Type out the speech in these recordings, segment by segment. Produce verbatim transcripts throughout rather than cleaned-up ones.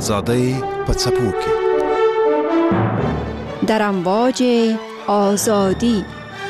آزادۍ په څپو کې در امواج آزادی.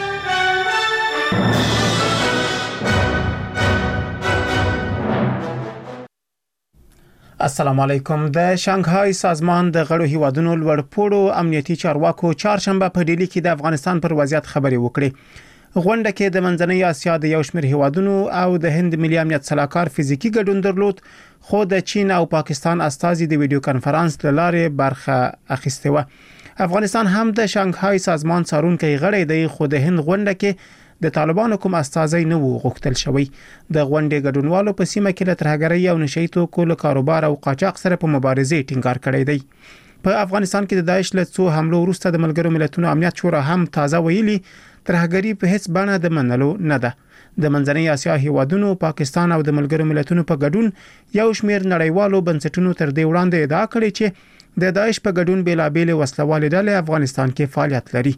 السلام علیکم. د شانګهای سازمان د غړو هیوادونو لوړپوړو امنیتي چارواکو چهارشنبه په ډیلی کې د افغانستان پر وضعیت خبرې وکړې. غونډه کې د منځنۍ اسیا د یو شمېر هیوادونو او د هند ملي امنیت سلاکار فزیکی ګډون درلود، خو د چین او پاکستان استازي د ویډیو کانفرنس له لارې برخه اخیسته و. افغانستان هم د شانګهای سازمان څارونکي غړی دی، خو د هند غونډه کې د طالبانو کوم استازي نه وو غوښتل شوی. د غونډې ګډونوالو په سیمه کې له ترهګرۍ او نشئی توکو له کاروبار او قاچاق سره په مبارزې ټینګار کړی دی. په افغانستان کې د داعش له څو حملو وروسته د ملګرو ملتونو امنیت شورا هم تازه ویلي ترهګری په هیڅ بڼه د منلو نه ده. د منځنۍ اسیا هیوادونو، پاکستان او د ملګرو ملتونو په ګډون یو شمېر نړیوالو بنسټونو تر دې وړاندې ادعا کړې چې د داعش په ګډون بیلابېل وسلوالې ډلې افغانستان کې فعالیت لري.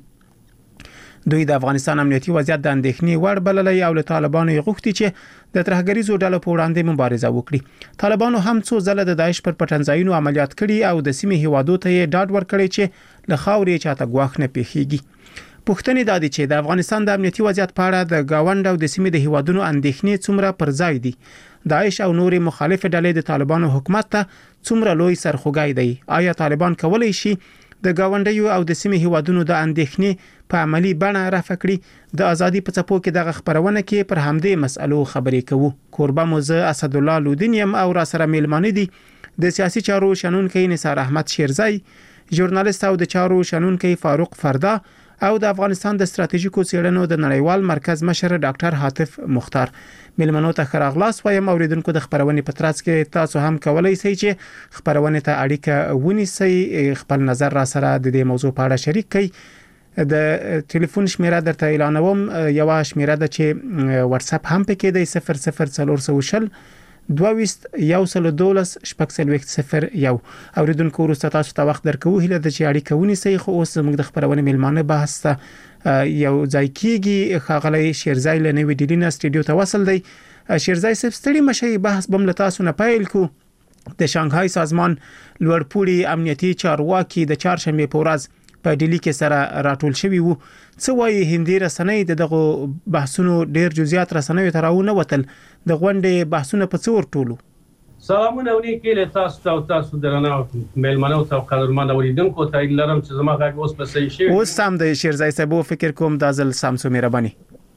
دوی د افغانستان امنیتي وضعیت د اندېښنې وړ بللی او له طالبانو یې غوښتي چې د ترهګریزو ډلو په وړاندې مبارزه وکړي. طالبانو هم څو ځله د داعش پر پټنځایونو عملیات کړي او د سیمې هیوادو ته یې ډاډ ورکړی چې له خاورې چاته ګواښ نه پیښیږي. پوښتنې دا دي چې د افغانستان د امنیتي وضعیت په اړه د گاوند او د سیمې د هیوادونو اندېښنې څومره پر ځای دي. داعش او نورې مخالف ډلې د طالبانو حکومت ته څومره لوی سرخوږی دی؟ آیا طالبان کولی شي د گاونډیو او د سیمې هیوادونو د اندېښنې په عملی بڼه رافع کړي؟ د ازادي په څپو کې دغه خبرونه کې پر همدې مسألو خبرې کوو. کوربه موزه اسد الله لودینیم او را سره میلمانه دي د سیاسي چارو شنونکي نثار احمد شیرزای، ژورنالیست او د چارو شنونکي فاروق فردا او د افغانستان د ستراتیژیکو څېړنو د نړیوال مرکز مشر ډاکټر حاتف مختار. میلمنو ته ښه راغلاست وایم. اوریدونکو د خبرونې په ترڅ کې تاسو هم کولای شئ چې خبرونه ته اړیکه ونیسئ، خپل نظر را سره د دې موضوع په اړه شریک کړئ. د ټلیفون شمیره درته اعلانوم، یو شمیره ده چې واتس اپ هم پکې دی صفر صفر څلور سوه شل دویست یو سل دولس شپږ څلوېښت صفر یو. اوریدونکو وروسته تاسو ته وخت درکوو هیله ده چې اړیکه ونیسئ. خو اوس زموږ د خبرونې میلمانه بحث ته یو ځای کیږي. ښاغلی شیرزای له نوې ډیلي نه سټوډیو ته وصل دی. شیرزای صاحب ستړي مشي، بحث بم له تاسو نه پیل کو. د شانګهای سازمان لوړپوړي امنیتي چارواکي د چهارشنبه په ورځ په ډیلی کې سره راټول شوی وو. څه وايي هندي رسنۍ دغه بحثونو ډیر جزئیات رسنۍ ته راونه وتل؟ د غونډې بحثونه په څور ټولو؟ سلامونه ونیکې له تاسو ته او تاسو درنه میلمنو ته قدرمن اوریدونکو ته لرم چې زما غږ اوس په صحیح شي. اوس سم د شیرزای صاحب فکر کوم د ځل سامسو مهرباني.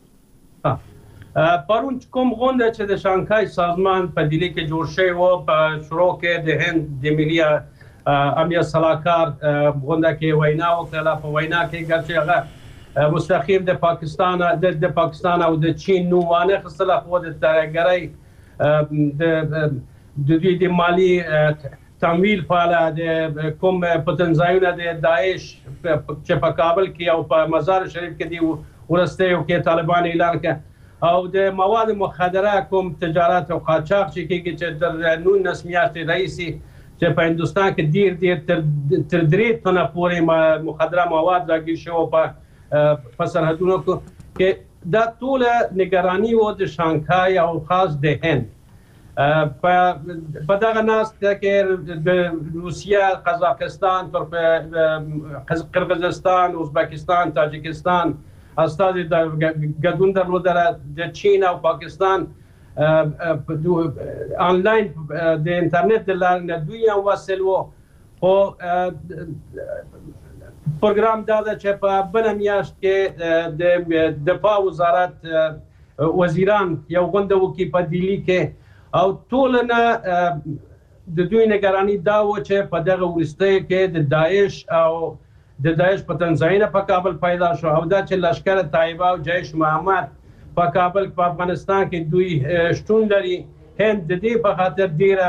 پرون کوم غونډه چې د شانګهای سازمان په ډیلی کې جوړ شوی و په شروع کې د هند د ملي امنیت سلاکار غونډه کې وینا وکړه. په وینا کې ګرځي هغه مستقیم د پاکستان د پاکستان او د چین نومونه خصله خو د ترهګرۍ د دوی د مالی تمویل په اړه د کوم پټنځایونه د داعش چې په کابل کې او په مزار شریف کې دی ورسته یو کې طالبان اعلان کړ او د مواد مخدره کوم تجارت او قاچاق چې کېږي چې د نولس میاشتې رئیسي چې په هندستان کې ډیر ډیر تر درې تنه پورې مخدره مواد راګیر شو په په سرحدونو کې. دا ټول نگرانی و د شانګهای او خاص د هند په دغه ناس کې د روسیه، قزاقستان، قرغیزستان، ازبکستان، تاجکستان استازي د ګډون درلودل. د چین او پاکستان آنلاین د انټرنیټ د لارې دوی هم وصل وو. خو پروګرام دا ده چې په بل میاشت کې د دفاع وزارت وزیران یو غونډه وکړي په ډیلی کې او ټولنه د دوی نگرانی دا و چې په دغه وروستۍ کې د داعش او د داعش پټنځایونه په کابل پیدا شو او دا چې لشکر طیبه او جیش محمد په کابل په افغانستان کې دوی شتون لري. هند د دې په خاطر ډیره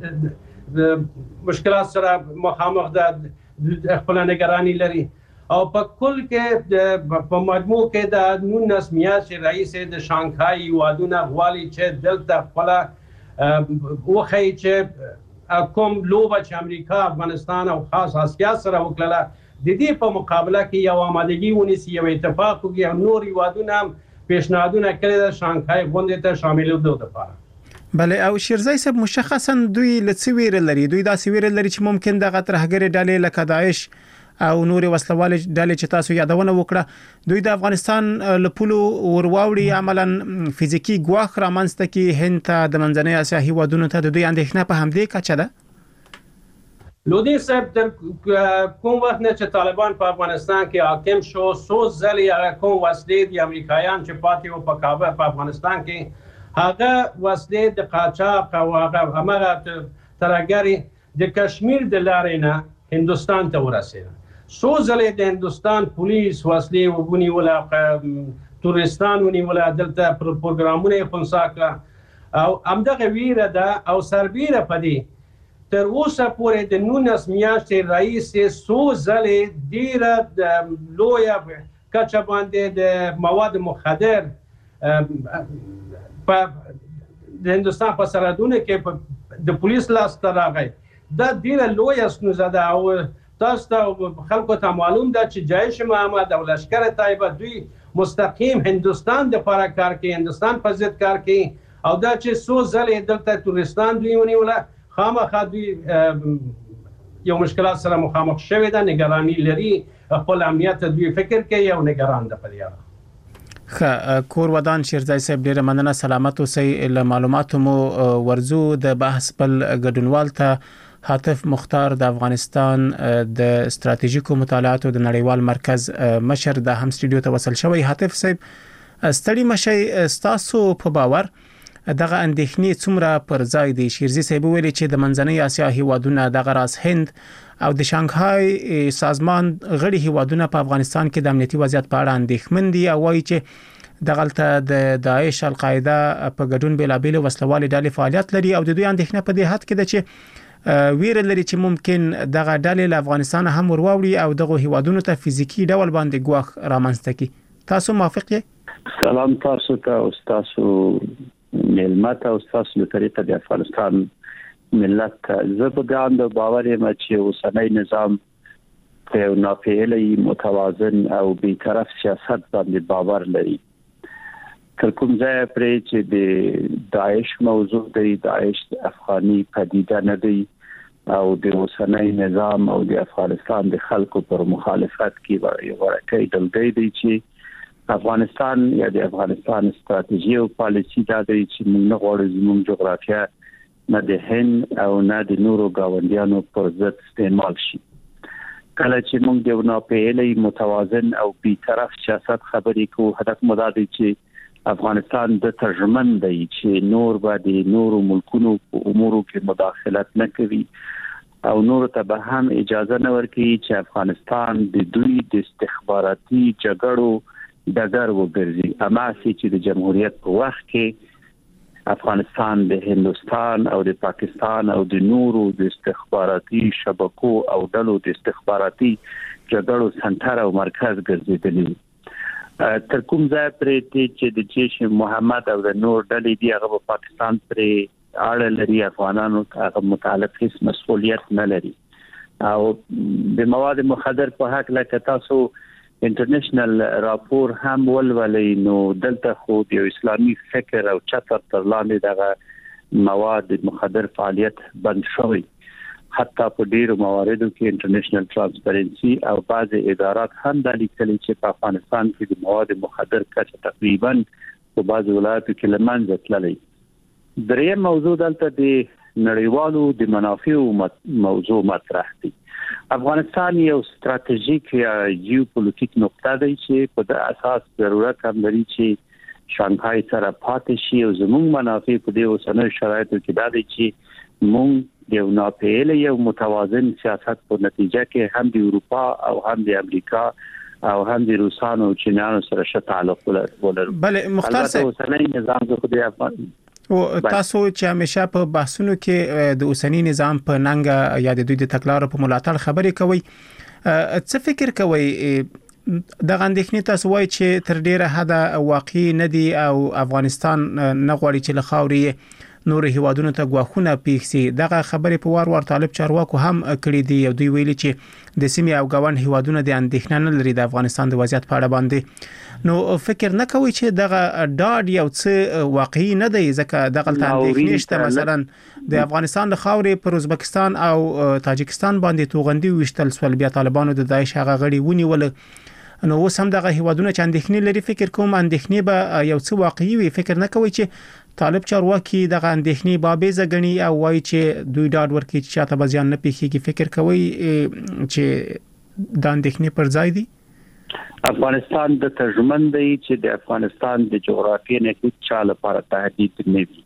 مشکلات سره مخامخ ده، خپل نگرانی لري او په کل کې په مجموع کې د نولس میاشتې رئیس د شانګهای هیوادونه غواړي چې دلته خپل وخی چې کوم لوبه چې امریکا، افغانستان او خاص اسیا سره وکړه د دې په مقابله کې یو آمادګي ونیسي، یو اتفاق وکړي او نور هیوادونه هم پیشنهادونه کړي د شانګهای غونډې ته شاملېدو لپاره. بله او شیرزای صاحب مشخصا دوی لڅویر لري دوی دا سویر لري چې ممکن د غترهګری ډلې لکه داعش او نور وسلوال ډلې چې تاسو یادونه وکړه دوی د افغانستان لپلو ورواوړي عملاً فزیکی ګواخ رامنځته کی هند ته د منځنۍ اسیا هیوادونو ته د دوی اندېښنه په همدې کچه ده لودي صاحب تر کوم وخت نه چې طالبان په افغانستان کې حاکم شو سو ځلې هغه کوم وسلې د امریکایان چې پاتې وو په کابل په افغانستان کې هغه وسلې د قاچاق او هغه امره ترګری د کشمیر د لارې نه هندستان ته ورسېده سو ځلې د هندستان پولیس وسلې وبونیول تورستان ونیول دلته پروګرامونه خنثی کړ او همدغه ویره ده او سربیره پدې تر اوسه پورې د نونس میاشتې رئیس سو ځلې ډیره د لویه کچه باندې د مواد مخدر په د هندستان په سرحدونو کې د پولیس لاس ته راغی دا ډیره لویه ستونزه ده او تاسو ته خلکو ته معلوم ده چې جیش محمد او لشکر طیبه دوی مستقیم هندستان د لپاره کار کوي هندستان په ضد کار کوي او دا چې سو ځلې دلته تورستان دوی ونیوله خامخا دوی یو مشکلات سره مخامخ شوی ده نگرانی لري خپل امنیت دوی فکر کوي او نگران ده په دې اړه خ کور ودان شیرزای صاحب ډیره مننه سلامت اوسئ له معلوماتو مو ورزو د بحث بل ګډونوال ته حاتف مختار د افغانستان د ستراتیژیکو مطالعاتو د نړیوال مرکز مشر د هم سټوډیو ته وصل شوی حاتف صاحب ستړي مشي ستاسو په باور دغه اندېښنې څومره پر ځای دي شیرزي صاحب ویلي چې د منځنۍ اسیا هیوادونه د غراس هند او د شانګهای سازمان غړي هیوادونه په افغانستان کې د امنیتي وضعیت په اړه اندېښمن دي او وايي چې دغلته د داعش القاعده په ګډون بلابل وسلوال ډلې فعالیت لري او د دوی اندېښنه په دې حد کې ده چې ویره لري چې ممکن دغه ډلې له افغانستان هم ورواوړي او دغه هیوادونو ته فزیکی ډول باندې ګواښ رامنځته کړي تاسو موافق یې سلام تاسو ته او تاسو ملمت او تاسو له طریقه د افغانستان ملت زبدان د باور یم چې اوسنۍ نظام په ناپېلې متوازن او بیطرف سیاست باندې باور لري تر کوم ځای پرې چې د داعش موضوع دی داعش افغاني پدیده نه دی او د اوسنۍ نظام او د افغانستان د خلکو پر مخالفت کې ورکه دلګي دی چې افغانستان یا د افغانستان ستراتیژي او پالیسي دا دی چې موږ غواړو زموږ جغرافیه نه د هند او نه د نورو گاونډیانو پر ضد استعمال شي کله چې موږ د ناپېلې متوازن او بیطرف سیاست خبرې کوو هدف مو دا دی چې افغانستان د ترجمن دی چې نور به د نورو ملکونو په امورو کې مداخلت نه کوي او نور ته به هم اجازه نه ورکړي چې افغانستان د دوی د استخباراتي جګړو ډګر وګرځي اما چې د جمهوریت په وخت کې افغانستان د هندستان او د پاکستان او د نورو د استخباراتي شبکو او ډلو د استخباراتي جګړو سنټر او مرکز ګرځیدلی تر کوم ځای پرې چې د جیش محمد او د نور ډلې دی هغه په پاکستان پرې اړه لري افغانانو هغه متعلق هیڅ مسؤلیت نه لري او د مواد مخدر په حق لکه تاسو انټرنیشنل راپور هم ولولې نو دلته خو د اسلامي فکر او چتر تر لاندې دغه مواد مخدر فعالیت بند شوی حتی په ډیرو مواردو کې انټرنیشنل ترانسپیرنسي او بعض ادارات هم د لیکلي چې په افغانستان کې د مواد مخدر کچه تقریبا په بعض ولایتو کې لمنځه تللی دریم موضوع دلته د نړیوالو د منافعو موضوع مطرح دی افغانستان یو ستراتیژیک یا جیوپولیټیک نقطه دی چې په د اساس ضرورت هم لري چې شانګهای سره پاتې شي او زموږ منافع په دې اوسنۍ شرایطو کې دا دی چې موږ یو ناپېلې یو متوازن سیاست په نتیجه کې هم د اروپا او هم د امریکا او هم د روسانو او چینانو سره ښه تعلق ولرو بله مختار صاحب اوسنۍ نظام خو د افغان او تاسو چې همیشه په بحثونو کې د اوسنی نظام په ننګ یا د دوی د تکلار په ملاتړ خبرې کوي څه فکر کوي د غندښنې تاسو وایي چې تر ډیره حد واقعي نه دی او افغانستان نه غواړي چې له خاورې نور هیوادونو ته غواخونه پیښسي. دغه خبرې په وار وار طالب چارواکو هم کړې دي. دوی ویلي چې د سیمې او غوان هیوادونو د اندېښنه نه لري د افغانستان د وضعیت په اړه باندې. نو فکر نه کوي چې دغه ډاډ یو څه واقعي نه دی، ځکه دغه اندېښنې شته. مثلا د افغانستان د خاورې پر ازبکستان او تاجکستان باندې توغندي وشتل سول، بیا طالبانو د داعش هغه غړي ونیول. نو اوس هم دغه هیوادونه چې اندېښنې لري، فکر کوم اندېښنې به یو څه واقعي وي. فکر نه کوي چې طالب چارواکي دغه اندېښنې بابیزه غني او وایي چې دوی ډاډ ورکړي چې چاته به ځان نه پیښیږي. فکر کوي چې د اندېښنې پر ځای دی. افغانستان د ترجمن دی چې د افغانستان د جغرافیې نه هیڅ چا لپاره تهدید نه وي.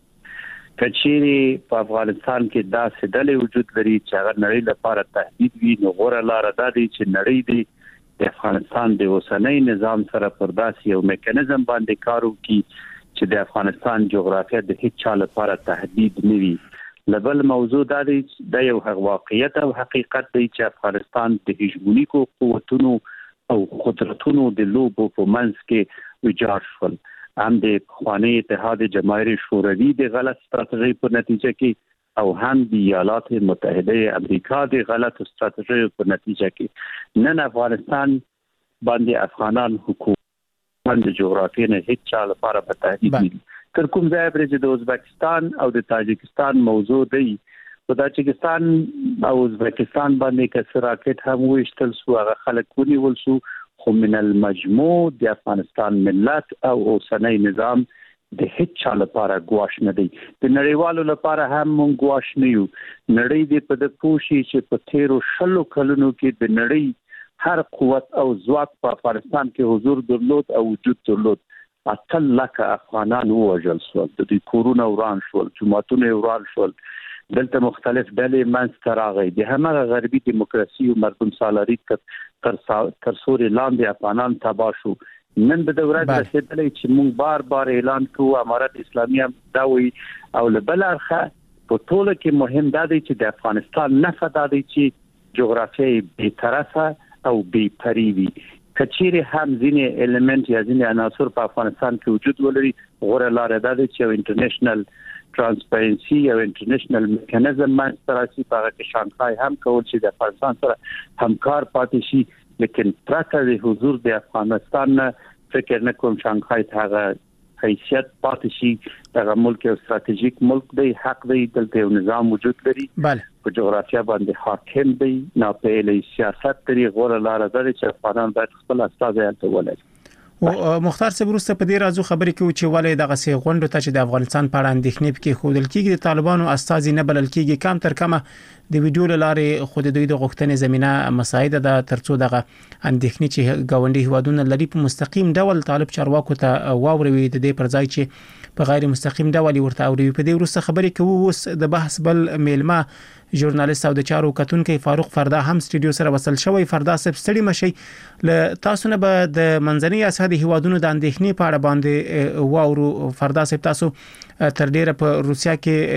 کچېری په افغانستان کې داسې ډلې وجود لري چې هغه نړۍ لپاره تهدید وي، نو غوړه لار ده چې نړۍ دی د افغانستان د اوسنۍ نظام سره پر داسې یو میکانیزم باندې کار وکړي چې د افغانستان جغرافیه د هیڅ چا لپاره تهدید نه وي. لبل موضوع دا دی د یو واقعیت او حقیقت دی چې افغانستان د هیجمونیکو قوتونو او قدرتونو د لوبو په منځ کې ویجاړ شول. هم د خوانی اتحاد جماهیر شوروي د غلط ستراتیژي په نتیجه کې او هم د ایالات متحده امریکا د غلط ستراتیژي په نتیجه کې نن افغانستان باندې افغانان حکومت باندې جغرافیه نه هیڅ چا لپاره په تهدید دي. تر کوم ځای پرې چې د ازبکستان او د تاجکستان موضوع دی، په تاجکستان او ازبکستان باندې کس راکټ هم وشتل سو، هغه خلک ونیول سو، خو من المجموع د افغانستان ملت او اوسنۍ نظام د هیڅ چا لپاره ګواښ نه دی. د نړیوالو لپاره هم مونږ ګواښ نه یو. نړۍ دې په د پوښي چې په تیرو شلو کلونو کې د نړۍ هر قوت او ځواک په افغانستان کې حضور درلود او وجود درلود. اتل لکه افغانان ووژل شول، د دې کورونه وران شول، جماعتونه وران شول، دلته مختلف ډلې منځته راغلي. د همغه غربي دیموکراسي او مردم سالاري تر تر سوري لاندې افغانان تباه شو. نن به د ورځ رسیدلې چې موږ بار بار اعلان کوو امارت اسلامي هم دا وی او لبل اخه په ټوله کې مهم دا دی چې د افغانستان نه فدا دی چې جغرافیایي بې طرفه او بې پري وي. کچېری هم ځینې الیمنت یا ځینې عناصر په افغانستان کې وجود ولري، غوړه لار ده چې یو انټرنیشنل ترانسپیرنسي او انټرنیشنل میکانیزم منځته راشي. په هغه کې شانګهای هم کول چې د افغانستان سره همکار پاتې شي، لیکن پرته د حضور د افغانستان نه فکر نه کوم شانګهای ته هغه حیثیت پاتې شي. دغه ملک یو ستراتیژیک ملک دی، حق دی، دلته یو نظام وجود لري، په جغرافیه باندې حاکم دی، ناپېیلی سیاست لري. غوړه لار ده چې افغانان باید خپل استازي هلته ولري. او مختار صاحب وروسته په دې راځو خبرې کوي چې ولې دغه سي غونډه ته چې د افغانستان په اړه اندېښنې پکې خودل کېږي، د طالبانو استازي نه بلل کېږي. کم تر کمه د ویډیو لارې خود دوی د غوښتنې زمينه مساعده ده ترڅو دغه اندېښنې چې گاونډي هیوادونه لري په مستقیم ډول طالب چارواکو ته واوروي، د دې پر ځای چې په غیر مستقیم ډول ورته اوري. په دې وروسته خبرې کوي اوس د بحث بل میلمه ژورنالیست او د چارو کتونکو فاروق فردا هم سټډیو سره وصل شوی. فردا صاحب ستړي مشي ل تاسو نه به د منځنۍ اسیا د هیوادونو د اندېښنې په اړه باندې واورو. فردا صاحب تاسو تر ډیره په روسیا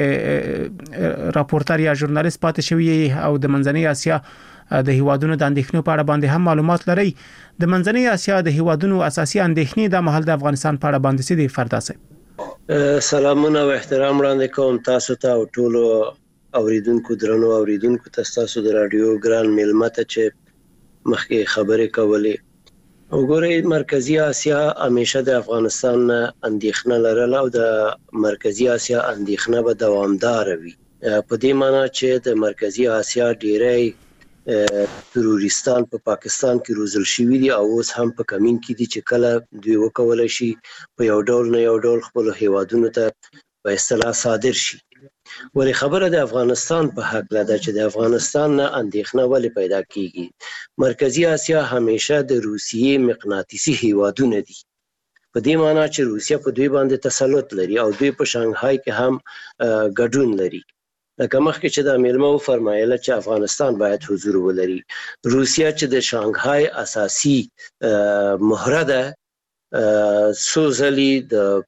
کې راپورټر یا ژورنالیست پاتې شوی او د منځنۍ اسیا د هیوادونو د اندېښنو په اړه باندې هم معلومات لري. د منځنۍ اسیا د هیوادونو اساسي اندېښنې د محل د افغانستان په اړه باندې سي. فردا صاحب سلامونه او احترام وړاندې کوم تاسو ته او ټولو اوریدونکو درنو اوریدونکو تاسو د رادیو ګران میلمه ته چې مخکې خبرې کولې. وګورئ مرکزی اسیا همیشه د افغانستان اندېښنه لرله او د مرکزی اسیا اندېښنه به دوامدار وي، په دې معنی چې د مرکزی اسیا ډیری تروریستان په پا پاکستان کې روزل شوي دي او اوس هم په کمین کې دي چې کله دوی وکولای شي په یو ډول نه یو ډول خپل هیوادونو ته په اصطلاح صادر شي. ولی خبره د افغانستان په حق لده چې د افغانستان نه اندېښنه ولې پیدا کیږي. مرکزی اسیا همیشه د روسیې مقناطیسي هیوادونه دي، په دې معنی چې روسیه په دوی باندې تسلط لري او دوی په شانګهای کې هم ګډون لري. لکه مخکې چې د میلمه و فرمایله چې افغانستان باید حضور ولري. روسیه چې د شانګهای اساسي مهره ده، څو ځلې د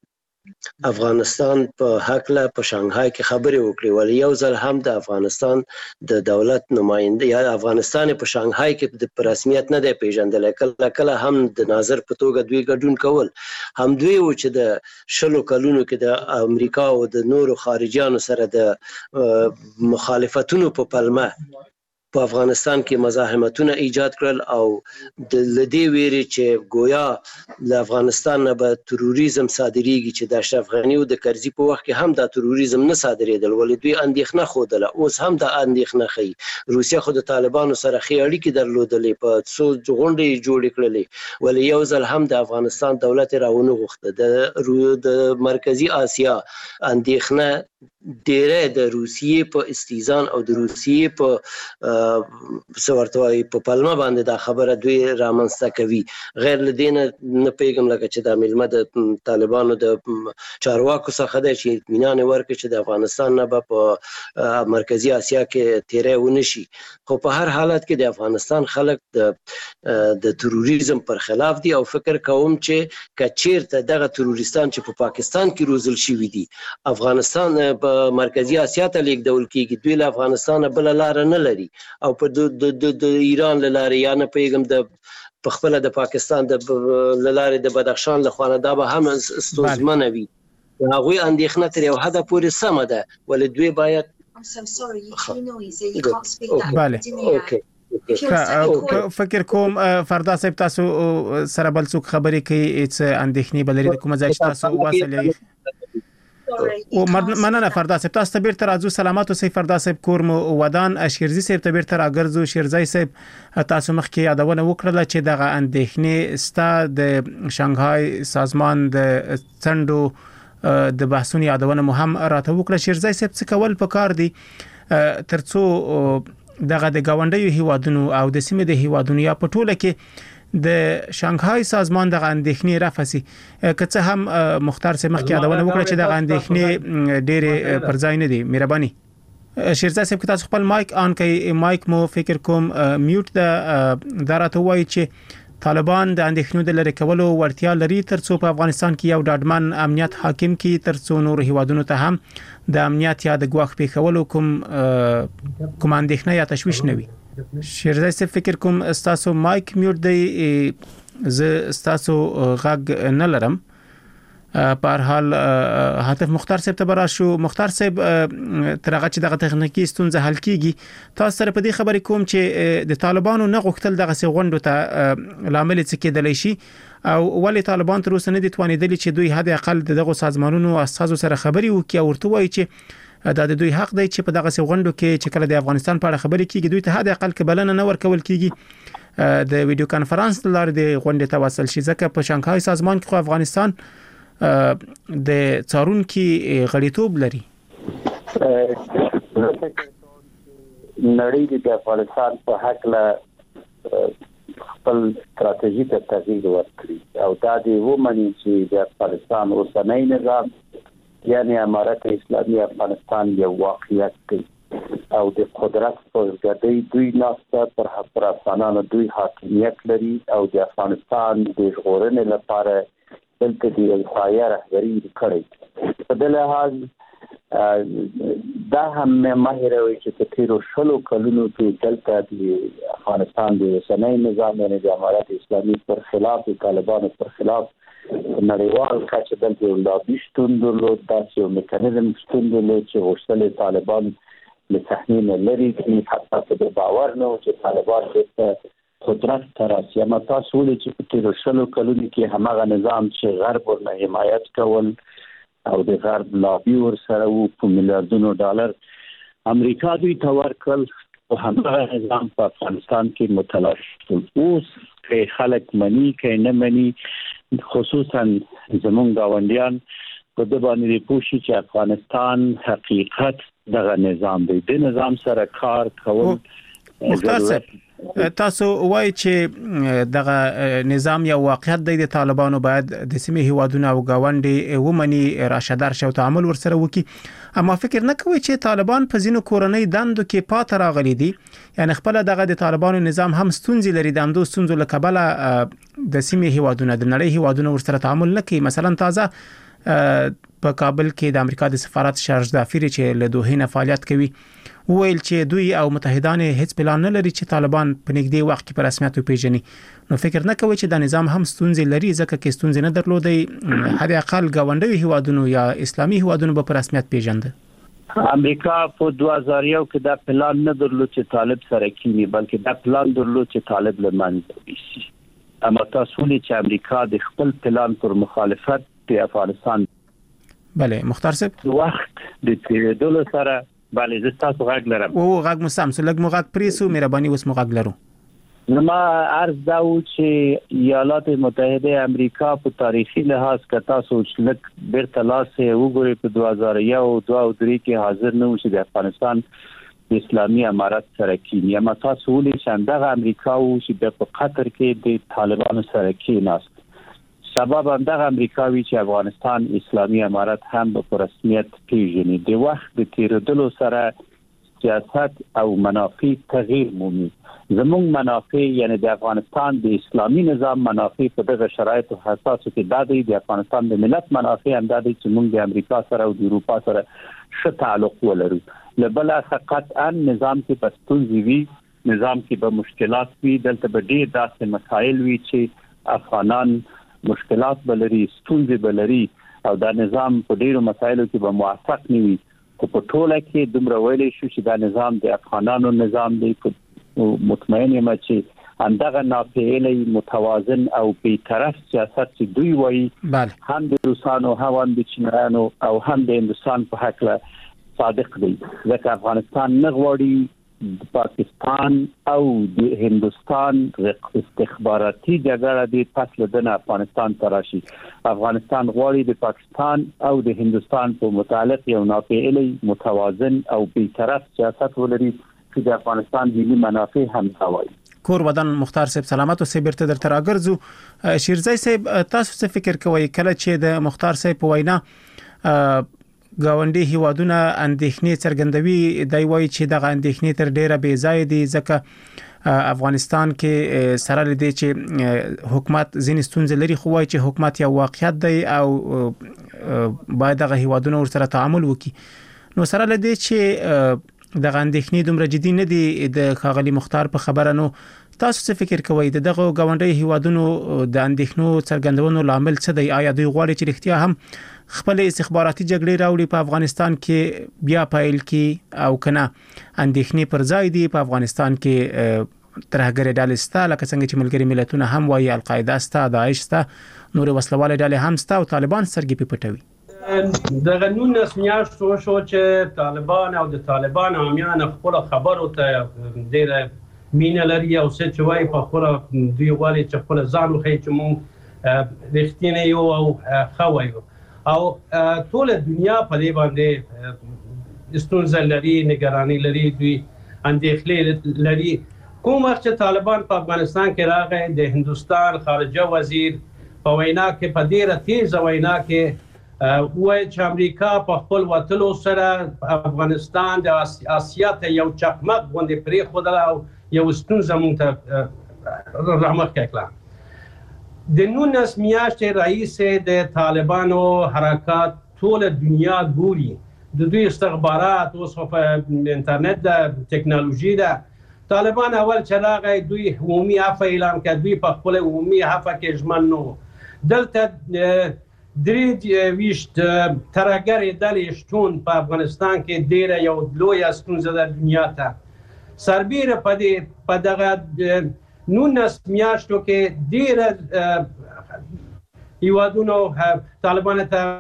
افغانستان په حق له په شانګهای کې خبرې وکړي، ولې یو ځل هم د افغانستان د دولت نماینده یا افغانستان په شانګهای کې د رسمیت نه دی پیژندل، کله کله هم د ناظر په توګه دوی ګډون کول. هم دوی و چې د شلو کلونو کې د امریکا او د نورو خارجيانو سره د مخالفتونو په پلمه په افغانستان کې مزاحمتونه ایجاد کړل او د لدی ویری چې گویا د افغانستان نه به تروریزم صادریږي، چې د اشرف غنی او د کرزي په وخت کې هم د تروریزم نه صادریدل، ولې دوی اندېښنه خوده، اوس هم د اندېښنه خي. روسیا خو د طالبانو سره خې اړیکې درلودلې، په څو غونډې جوړې کړلې، ولې یو ځل هم د افغانستان دولت راونه غوښته. د مرکزی آسیا اندېښنه ډیره د روسیې په استیزان او د روسیې په سورتوي په پلمه باندې دا خبره دوی رامنځته کوي. غیر لدین نه پیغام لکه چې د ملمه د طالبانو د چارواکو څخه د چې اطمینان ورکړي چې د افغانستان نه په مرکزی آسیا کې تیرې ونشي. خو په هر حالت کې د افغانستان خلک د د تروریزم پر خلاف دي او فکر کوم چې کچیرته دغه تروریستان چې په پاکستان کې روزل شوی دي افغانستان په مرکزی آسیا ته لیږدول کیږي، دوی له افغانستان بل لار نه لري او په د ایران لاره یا نه پیغام د په خپل د پاکستان د لاره د بدخشان له خوانه دا به هم استوزمنه وي. هغوی اندېښنه تر یو حد پورې سمه ده، ولې دوی باید بله فکر کوم فردا صاحب تاسو سره بل څوک خبرې کوي چې اندېښنې بلري کوم ځای تاسو واصلې او مننه فردا صاحب. تاسو ته بیرته راځو. سلامات اوسئ فردا صاحب. کور مو ودان. شیرزي صاحب ته بیرته راګرځو. شیرزي صاحب تاسو مخکې یادونه وکړه چې دغه اندېښنې ستا د شانګهای سازمان د څنډو د بحثونو یادونه مو هم راته وکړه. شیرزي صاحب څه کول پکار دي ترڅو دغه د گاونډیو هیوادونو او د سیمې د هیوادونو یا په ټوله کې د شانګهای سازمان د اندېښنې رافسي که څه هم مختار سي مخکې یادونه وکړه چې د اندېښنې ډېرې پر ځای نه دي. مهرباني شیرزا صاحب که تاسو خپل مایک آن کړئ، مایک مو فکر کوم میوټ د دراته وایي چې طالبان د اندېښنو د لری کولو ورتیا لري ترڅو په افغانستان کې یو ډاډمن امنیت حاکم کی، ترڅو نور هیوادونو ته هم د امنیت یا د ګواښ پیښولو کوم کوم اندېښنه یا تشویش نه وي. شیرزا صاحب فکر کوم استاسو مایک میوټ دی، ز استاسو غږ نه لرم. په هر حال هاتف مختار صاحب ته براشو. مختار صاحب ترغه چې دغه تخنیکی ستونزه حل کیږي، تاسو سره په دې خبرې کوم چې د طالبانو نه غوښتل دغه سي غونډو ته لامل څه کېدلی شي او ولې طالبان تر اوسه نه دي توانیدلی چې دوی حد اقل دغه سازمانونو او اساسو سره خبري وکړي او ورته وایي چې دا د دوی حق دی چې په دغه سي غونډو کې چې کله د افغانستان په اړه خبرې کیږي دوی ته حد اقل کبلنه نه ورکول کیږي د ویډیو کانفرنس لاره د غونډې ته وصل شي، ځکه په شانګهای سازمان کې خو افغانستان د څارون کې غړیتوب لري. نړۍ د افغانستان په حق له خپل ستراتیژیک تغییر ورکړي او دا د ومني چې د افغانستان اوسنۍ نظام یعنی امارت اسلامي افغانستان یو واقعیت دی او د قدرت په ګډۍ دوی ناسته پر حکمرانانو دوی حاکمیت لري او د افغانستان د ژغورنې لپاره دلته دی الفایا رهبری کړی. په دې لحاظ دا هم مهیروي چې په تیرو شلو کلونو کې دلته د افغانستان د اوسنۍ نظام یعنی د امارت اسلامي پر خلاف د طالبانو پر خلاف نړیوال کچه دلته یو لابي شتون درلود، داسې یو میکانیزم شتون درلود چې غوښتل طالبان له صحنې نه لرې کړي، حتی په دې باور نه و چې طالبان دلته قدرت تر راسي. اما تاسو ولې چې په تیرو شلو کلونو کې هماغه نظام چې غرب ورنه حمایت کول او د غرب لابي ور سره وو په میلیارډونو ډالر امریکا دوی ته ورکړل او هماغه نظام په افغانستان کې متلاشي شو. اوس کې خلک مني کې نه مني، خصوصا زمونږ گاونډیان په دې باندې پوښي چې افغانستان حقیقت دغه نظام دی، د نظام سره کار کول. مختصر تاسو وایي چې دغه نظام یو واقعیت دی، د طالبانو باید د سیمې هیوادونو او گاونډي ومني راشدار شو تعامل ورسره وکي، اما فکر نه کوي چې طالبان په ځینو کورنۍ دندو کې پات راغلي دي، یعنی خپل دغه د طالبانو نظام هم ستونزې لري، د همدو ستونزو له کبله د سیمې هیوادونو د نړۍ هیوادونو ورسره تعامل نه کوي. مثلا تازه په کابل کې د امریکا د سفارت شارج دافیر چې له دوه نه فعالیت کوي ویل چې دوی او متحدان هیڅ پلان نه لري چې طالبان په نږدې وخت کې په رسمیت وپیژني. نو فکر نه کوي چې د نظام هم ستونزې لري ځکه چې ستونزې نه درلودي هدا اقل گاونډي هیوادونو یا اسلامي هیوادونو په رسمیت پیژند. امریکا په دوه هزار یو کې دا پلان نه درلود چې طالب سره کینی بلکې دا پلان درلود چې طالب لمنځه وشي. اما تاسو ولې چې امریکا د خپل پلان پر مخالفت په افغانستان بله مختار صاحب وخت د تیرېدلو سره بله زه تاسو غږ لرم او غږ مو سم سو لږ مو غږ پریسو مهرباني اوس مو غږ لرو. نو ما عرض دا و چې ایالات متحده امریکا په تاریخي لحاظ کتا سوچ لک بیرته لاسه وګوري په دوه هزار یو دوه او درې کې حاضر نه و چې د افغانستان اسلامي امارات سره کینی اما تاسو ولې څنګه امریکا او چې په قطر کې د طالبانو سره کیناست سبب هم دغه امریکاوي چې افغانستان اسلامي امارات هم په رسمیت پیژني. د وخت د تیرېدلو سره سیاست او منافع تغییر مومي. زموږ منافع یعنی د افغانستان د اسلامي نظام منافع په دغه شرایطو حساسو کې د د افغانستان د ملت منافع هم د چې موږ د امریکا سره او د اروپا سره ښه تعلق ولرو. لبل قطعا نظام کې پښتونځي وي نظام کې به مشکلات وي دلته به ډېر داسې مسایل وي چې افغانان مشکلات بلري ستونزې بلري او دا نظام په ډېرو مسایلو کې به موافق نه وي. په ټوله کې دومره ویلې شو چې دا نظام د افغانانو نظام دی. مطمئن یم چې اندغه ناپېلې متوازن او بی‌طرف سیاست چې دوی وایي هم د روسانو هم د چینایانو او هم د هندستان په حق له صادق دی ځکه افغانستان نه غواړي د پاکستان او د هندستان استخباراتي جګړه د پس له افغانستان تراشي. افغانستان غواړي د پاکستان او د هندستان په متعلق یو ناپېلې متوازن او بی‌طرف سیاست ولري چې د افغانستان ملي منافع هم ساوي. کور ودان مختار صاحب سلامت او سیبرته در تر اگرزو شیرزای صاحب تاسو څه فکر کوئ کله چې د مختار صاحب په وینا گاونډي هیوادونه اندېښنې څرګندوي دی وایي چې دغه اندېښنې تر ډیره بې ځای دي ځکه افغانستان کې سره لدی چې حکومت ځینې ستونزې لري خو وایي چې حکومت یو واقعیت دی او باید دغه هیوادونه ورسره تعامل وکړي. نو سره لدی چې د غندښنې دومره جدي نه دي د خاغلی مختار په خبره. نو تاسو څه فکر کوئ د دغه گاونډي هیوادونو د اندېښنو څرګندونو لامل څه دی؟ آیا دوی غواړي چې رښتیا هم خپل استخباراتي جګړې راوړي په افغانستان کې بیا پایل کې او کنه اندېښنې پر ځای دي په افغانستان کې ترهګر ډلې ستا لکه څنګه چې ملګری ملتونه هم وایي القاعده ستا داعش ستا نور وسلواله ډلې هم ستا او طالبان سرګي په پټوي. دغه نونس میاشتو شو چې طالبان او د طالبان عامیان خپل خبرو ته ډېره مینه لري او څه چې وایي په خپل دوی غواړي چې خپل ځان وښیي چې موږ رښتینی یو او ښه وایو او ټول دنیا په دې باندې ستونزه لري نگرانی لري دوی اندېښنې لري. کوم وخت چې طالبان په افغانستان کې راغی د هندستان خارجه وزیر په وینا کې په ډېره تیزه وینا کې وای چې امریکا په خپل وټلو سره افغانستان د آسیا ته یو چقمق غونډه پرې خو او یو ستونزه مونږ ته رحمت کړه. د نونس میاشتې رئیس د طالبانو حرکات ټول دنیا ګوري د دوی استخبارات اوس په انټرنیټ د ټکنالوژي ده. طالبان اول چې راغی دوی عمومي عفو اعلان کړ. دوی په خپل عمومي عفو کې ژمن نو دلته درې ویشت ترهګرې ډلې شتون په افغانستان کې ډېره یو لویه ستونزه ده دنیا ته. سربیره په دې په دغه نونس میاشتو کې ډېره هیوادونو طالبانو ته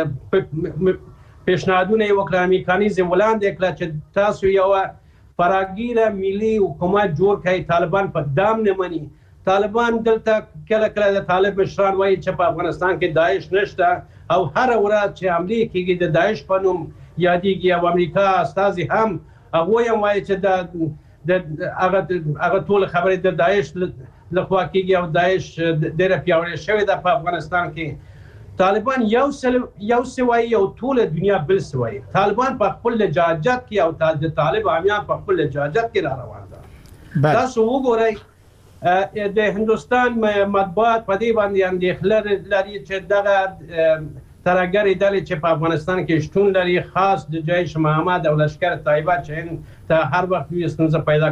پیشنهادونه یې وکړه میکانیزم وړاندې کړه چې تاسو یو فراګیره ملي حکومت جوړ کړئ. طالبان په دام نه مني. طالبان دلته کله کله د طالب مشران وایي چې په افغانستان کې داعش نشته او هر ورځ چې حمله کېږي د داعش په نوم یادېږي او امریکا استازي هم هغوی هم وایي چې د هغه هغه ټول خبرې د داعش لخوا کېږي او داعش ډېره پیاوړې شوې ده په افغانستان کې. طالبان یو یو څه وایي او ټول دنیا بل څه وایي. طالبان په خپل لجاجت کې او د طالب عامیان په خپل لجاجت کې را روان ده. تاسو وګورئ د هندستان مطبوعات په دې باندې اندېښنه لري چې دغه ترهګرې ډلې چې په افغانستان کې شتون لري، خاص د جیش محمد او لشکر طیبه چې ته هر وخت دوی ستونزه پیدا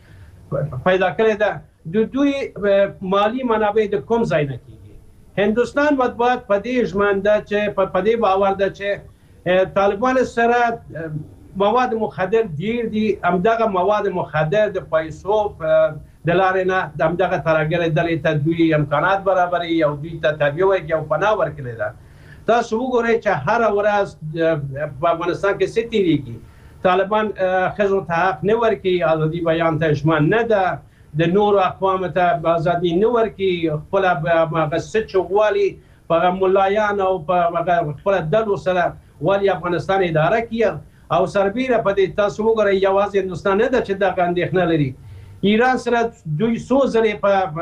کړي پیدا کړې ده، د دوی مالی منابع د کوم ځای نه کیږي. هندوستان مطبوعات په دې ژمنده چې په دې باور ده چې طالبان سره مواد مخدر ډیر دي، همدغه مواد مخدر د پیسو د لارې نه د همدغه ترهګرې ډلې ته دوی امکانات برابروي او دوی ته تربیه ورکوي او پناه ورکړې ده. تاسو وګورئ چې هره ورځ په افغانستان کې څه تېرېږي. طالبان ښځو ته حق نه ورکوي، ازادي بیان ته ژمن نه ده، د نورو اقوامو ته ازادي نه ورکوي، خپله هغه څه چې غواړي په ملایان او په خپله ډلو سره والي افغانستان اداره کړي. او سربیره په دې تاسو وګورئ یوازې هندوستان نه ده چې دغه اندېښنه لري، ایران سره دوی څو ځلې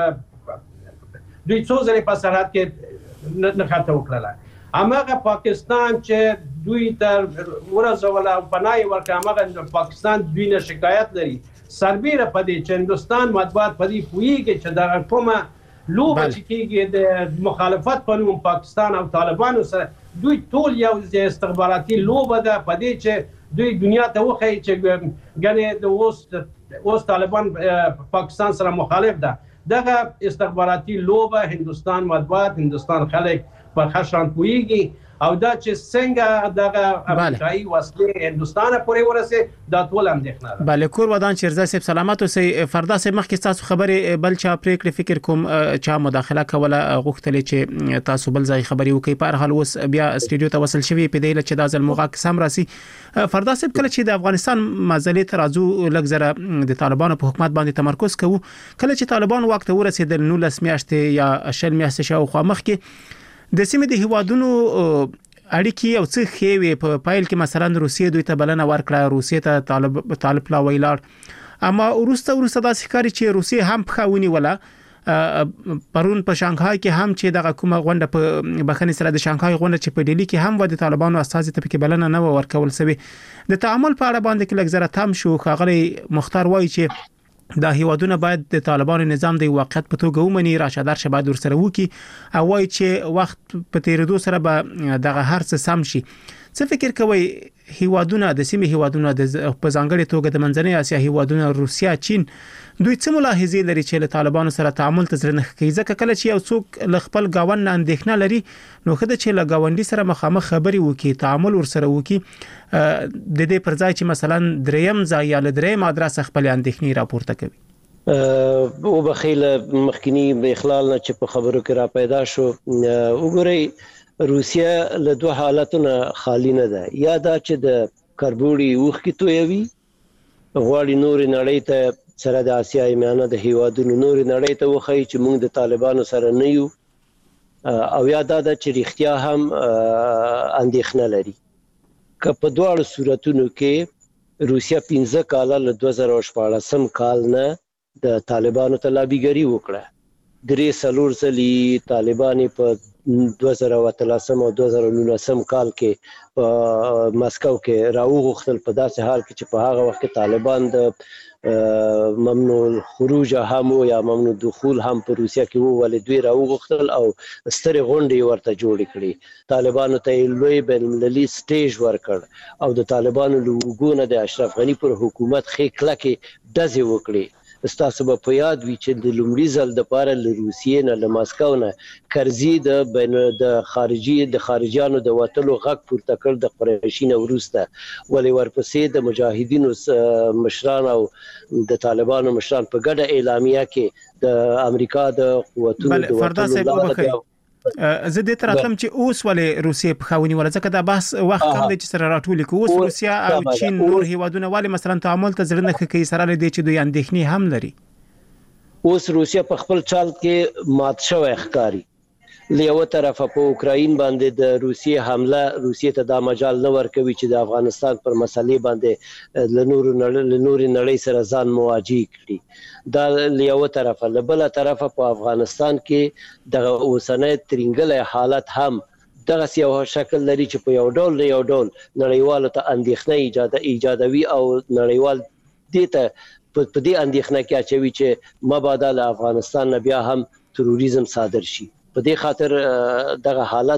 په دوی څو ځلې په سرحد کې نښته وکړله. هماغه پاکستان چې دوی ته ورسوله او پناه یې ورکړه، هماغه پاکستان دوی نه شکایت لري. سربیره په دې چې هندوستان مطبوعات په دې پوهېږي چې دغه کومه لوبه چې کېږي د مخالفت په نوم پاکستان او طالبانو سره، دوی ټول یو استخباراتي لوبه ده په دې چې دوی دنیا ته وښیي چې ګنې د اوس اوس طالبان پاکستان سره مخالف ده. دغه استخباراتي لوبه هندوستان مطبوعات، هندوستان خلک په ښه شان پوهېږي او دا چې څنګه دغه امریکایي وسلې هندوستان پورې ورسې دا ټول اندېښنه ده. بله کور ودان شیرزا صاحب سلامت اوسئ. فردا صاحب مخکې تاسو خبرې بل چا پریکړې فکر کوم چا مداخله کوله غوښتلې چې تاسو بل ځای خبرې وکړئ، په هر حال اوس بیا استډیو ته وصل شوي په دې چې دا ځل موغه سم راسي. فردا صاحب کله چې د افغانستان مزلې ته راځو لږ زره د طالبانو په حکومت باندې تمرکز کوو، کله چې طالبان واک ته ورسېدل نولس میاشتې یا شل میاشتې شاوخوا مخکې د سیمې د هیوادونو اړیکې یو څه ښې وې. په پایل کې مثلا روسیې دوی ته بلنه ورکړه، روسیې ته طالب طالب پلاوی لاړ، اما وروسته وروسته داسې ښکاري چې روسیې هم پښه ونیوله. پرون په شانګهای کې هم چې دغه کومه غونډه په بخښنې سره د شانګهای غونډه چې په ډیلی کې هم و د طالبانو استازي ته پکې بلنه نه ورکول سوي. د تعامل په اړه باندې کې لږ زره تم شو. ښاغلی مختار وایي چې دا هیوادونه باید د طالبانو نظام د واقعیت په توګه ومني، راشه درشه باید ورسره وکړي او وایي چې وخت په تیریدو سره به دغه هر څه سم شي. څه فکر کوئ هیوادونه د سیمې هیوادونه د په ځانګړي توګه د منځنۍ اسیا هیوادونه روسیا، چین، دوی څه ملاحظې لري چې له طالبانو سره تعامل ته زړه نه کوي؟ ځکه کله چې یو څوک له خپل ګاونډ نه اندېښنه لري نو ښه ده چې له ګاونډي سره مخامخ خبرې وکړي، تعامل ورسره وکړي، د دې پر ځای چې مثلا دریم ځای یا له دریم ادرس خپل اندېښنې راپورته کوي. او بخیل مخکنی به اخلال نه چې په خبرو کې را پیدا شو. وګورئ روسیا له دوه حالتونو خالی نه ده، یا دا چې د کربوړي اوښ کې تویوي، غواړي نور نړۍ ته سره د آسیا میانه د هیوادونو نور نړۍ ته وښایي چې موږ د طالبانو سره نه یو، او یا دا ده چې رښتیا هم اندېښنه لري. که په دواړو صورتونو کې روسیا پنځه کاله له دوه زره شپاړسم کال نه د طالبانو ته لابیګري وکړه، درې څلور ځلې طالبان په دوه زره اتلسم او دوه زره نولسم کال کې په مسکو کې راوغوښتل، په داسې حال کې چې په هغه وخت کې طالبان د ممنوع الخروج هم یا ممنوع دخول هم په روسیا کې وو، ولې دوی راوغوښتل او سترې غونډې ورته جوړې کړې. طالبانو ته لوی بین المللي سټیج ورکړ او د طالبانو له اوږو نه د اشرف غني پر حکومت ښې کلکې ډزې وکړې. ستاسو به په یاد وي چې د لومړي ځل دپاره له روسیې نه له مسکو نه کرزي د بین د خارجي د خارجيانو د وتلو غږ پورته کړ د قریشي نه وروسته، ولې ورپسې د مجاهدینو مشران او د طالبانو مشران په ګډه اعلامیه کې د امریکا د قوتونو د وتلو زه دې تر اتلم چې اوس ولې روسیې په خاوني ولا ځکه دا بحث وخت کم دی چې سره راټولې کو. اوس روسیا او چین نور هیوادونه ولې مثلا تعامل ته زړه نه کوي سره لدی چې دوی اندېښنې هم لري؟ اوس روسیا په خپل چال کې مات شوی ښکاري. له یو طرفه په اوکراین باندې د روسیې حمله روسیې ته دا مجال نه ورکوي چې د افغانستان پر مسلې باندې له نور له نور نړۍ سره ځان مواجه کړي. دا له یو طرفه، له بل طرفه په افغانستان کې د اوسنۍ ترنګلې حالت هم دغه یو شکل لري چې په یو ډول له یو ډول نړیوالو ته اندېښنه ایجاد ایجادوي او نړیوال دې ته په دې اندېښنه کې اچوي چې مبادا له افغانستان نه بیا هم تروریزم صادر شي. په دې خاطر دغه حالت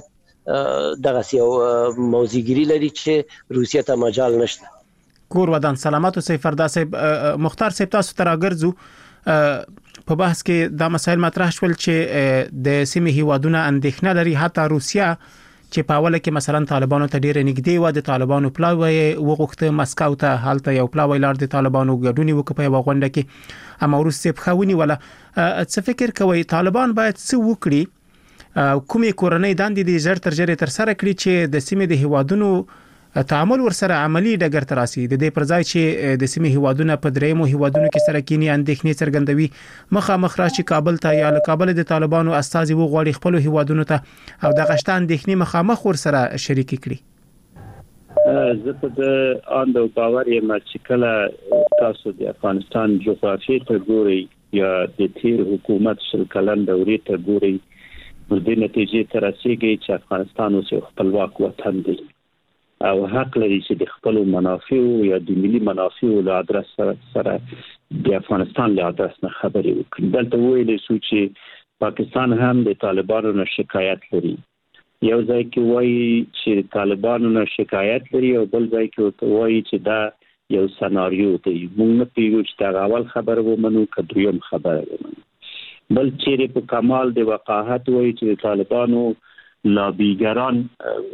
دغه یو موزیګری لري چې روسیه ته مجال نشته. کور ودان سلامات اوسئ فردا صاحب. مختار صاحب تاسو ته راګرځو په بحث کې دا مسایل مطرح شول چې د سیمې هیوادونو اندېښنه لري حتی روسیه چې په اوله کې مثلا طالبانو ته ډیره نږدې و د طالبانو پلاوی وغوښته مسکو ته حالت یو پلاوی لار د طالبانو ګډونی وکړي په غونډه کې اما روسیه په خونی ولا څه فکر کوي طالبان باید څه وکړي کومې کورنۍ دندې د زړه تر جره تر سره کړي چې د سیمې د هیوادونو تعامل ورسره عملی ډګر ته راسي د دې پر ځای چې د سیمې هیوادونو په درېمو هیوادونو کې سره کینی اندېښنې څرګندوي مخامخ راشي کابل ته یا له کابل د طالبانو استازي وغوړي خپل هیوادونو ته او د غشتان اندېښنې مخامخ ورسره شریک کړي. زه په د آند او باور یم چې کله تاسو د افغانستان جغرافیې ته ګورئ یا د تیر حکومت شل کلن دورې ته ګورئ نو د نتیجې ته رسیږي چې افغانستان اوس خپلواک وطن دی او حق لري چې د خپل منافع یا د ملي منافع له ادرس سره د افغانستان له ادرس نه خبرې وکړي. دلته ویل شو چې پاکستان هم د طالبانو نه شکایت لري. یو ځای کې وایي چې طالبانو نه شکایت لري او بل ځای کې وایي چې دا یو سناریو دی. موږ نه پیږو چې دا اول خبره ومنو که دویم خبره ومنو. بل چیرې په کمال د وقاحت وایي چې طالبانو لابیګران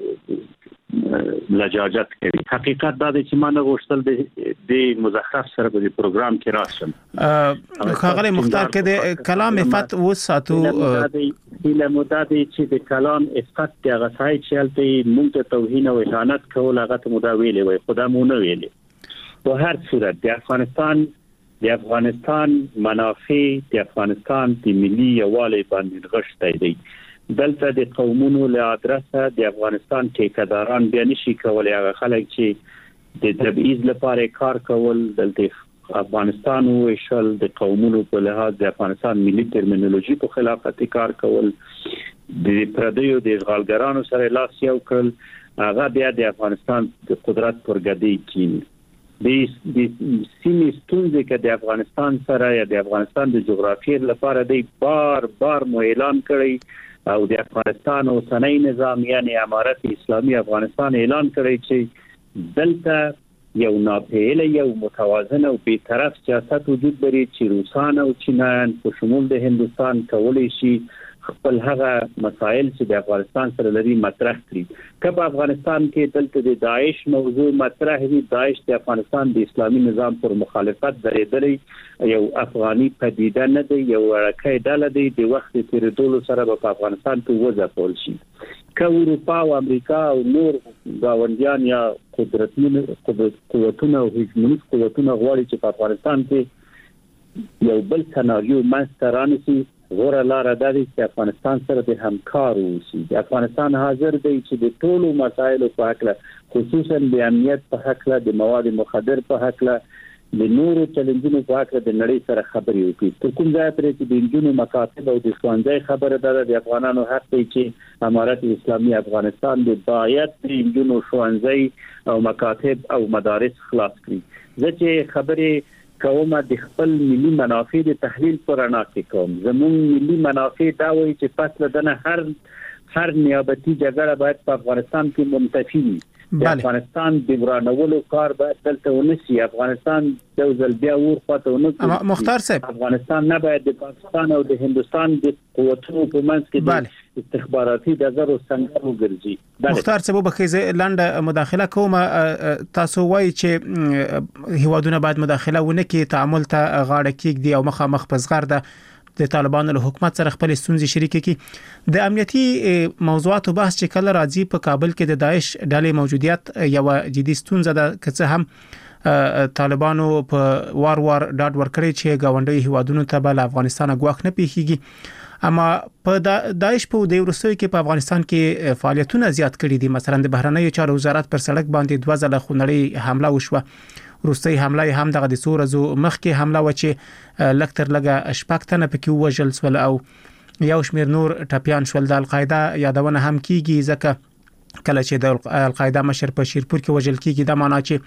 لجاجت کوي. حقیقت دا دی چې ما نه غوښتل د مزخرف سره په پروګرام کې راشم. خاغلی مختار کې د کلام افت وساتو هیله مودا دی چې د کلام افت د غسای چلته مونږ ته توهین او اهانت کول هغه ته مودا ویلې وي خدا مونږ نه ویلې. په هر صورت د افغانستان د افغانستان منافع د افغانستان د ملي یووالي باندې غښتای دی. دلته د قومونو له ادرسه د افغانستان ټیکداران بیا نشي کولای هغه خلک چې د تبعیض لپاره کار کول دلته افغانستان او شل د قومونو په لحاظ د افغانستان ملي ترمینولوژي په خلاف کار کول د پردیو د اشغالګرانو سره لاس یو کړل هغه بیا د افغانستان د قدرت پرګدي کین. د سیمې ستونزې کې د افغانستان سره یا د افغانستان د جغرافیې لپاره د بار بار مو اعلان کړی او د افغانستان اوسنۍ نظام یعنی امارت اسلامي افغانستان اعلان کړی چې دلته یو ناپېل یو متوازن او بی‌طرف سیاست وجود لري چې روسان او چینایان په شمول د هندستان کولای شي خپل هغه مسائل چې د افغانستان سره لري مطرح کړي. که په افغانستان کې دلته د داعش موضوع مطرح وي داعش د افغانستان د اسلامي نظام پر مخالفت درېدلی یو افغاني پدیده نه دی یو ورکه ډله دی د وخت تیریدلو سره په افغانستان کې وځپول شي. که اروپا او امریکا او نور گاونډیان یا قدرتمن قوتونه او هیڅ قوتونه غواړي چې په افغانستان کې یو بل سناریو منځته رانیسي غوړه لار ده چې افغانستان سره د همکار اوسي. افغانستان حاضر دی چې د ټولو مسایلو په حق خصوصا د امنیت په حق د مواد مخدر په حق د نورو چیلنجونو په حق د نړۍ سره خبرې وکړي. تر کوم ځای پرې چې د انجونو مکاتب او د ښوونځي خبره ده د افغانانو حق دی چې امارت اسلامي افغانستان د باید د انجونو ښوونځي او مکاتب او مدارس خلاص کړي. زه چې خبرې کومه د خپل ملي منافع د تحلیل پر اړه کې کوم زموږ ملي منافع دا وایي چې پس لدنه هر هر نیابتي جګړه باید په افغانستان کې منتفي وي. د افغانستان د ورانولو کار باید دلته ونشي. افغانستان د ځل بیا ورخواته ونشي. مختار صاحب افغانستان نه باید د پاکستان او د هندستان د قوتونو په منځ کې استخباراتي ډګر څنګه وګرځي. مختار صاحب بخیزه لاندې مداخله کوم تاسو وایي چې هیوادونه باید مداخله ونه کې تعامل ته غاړه کېږدي او مخامخ په زغرده د طالبانو له حکومت سره خپل ستونزې شریک کړي. د امنیتي موضوعاتو بحث چې کله راځي په کابل کې د داعش ډلې موجودیت یو جدي ستونزه ده که څه هم طالبانو په وار وار ډاډ ورکړي چې گاونډي هیوادونو ته بل افغانستان غواخ نه پیخيږي اما په داعش په د روسیې کې په افغانستان کې فعالیتونه زیات کړي دي. مثلا د بهرنیو چارو وزارت پر سړک باندې دوه ځله خونړی حمله وشوه. روسي حمله هم دغه د سورزو مخکې حمله و چې لکتر لګه شپږ نه پکې وژل سول او یو شمیر نور ټپيان شول. د القاعده یادونه هم کیږي ځکه کله چې د القاعده مشر په شیرپور کې وژل کیږي د معنا چې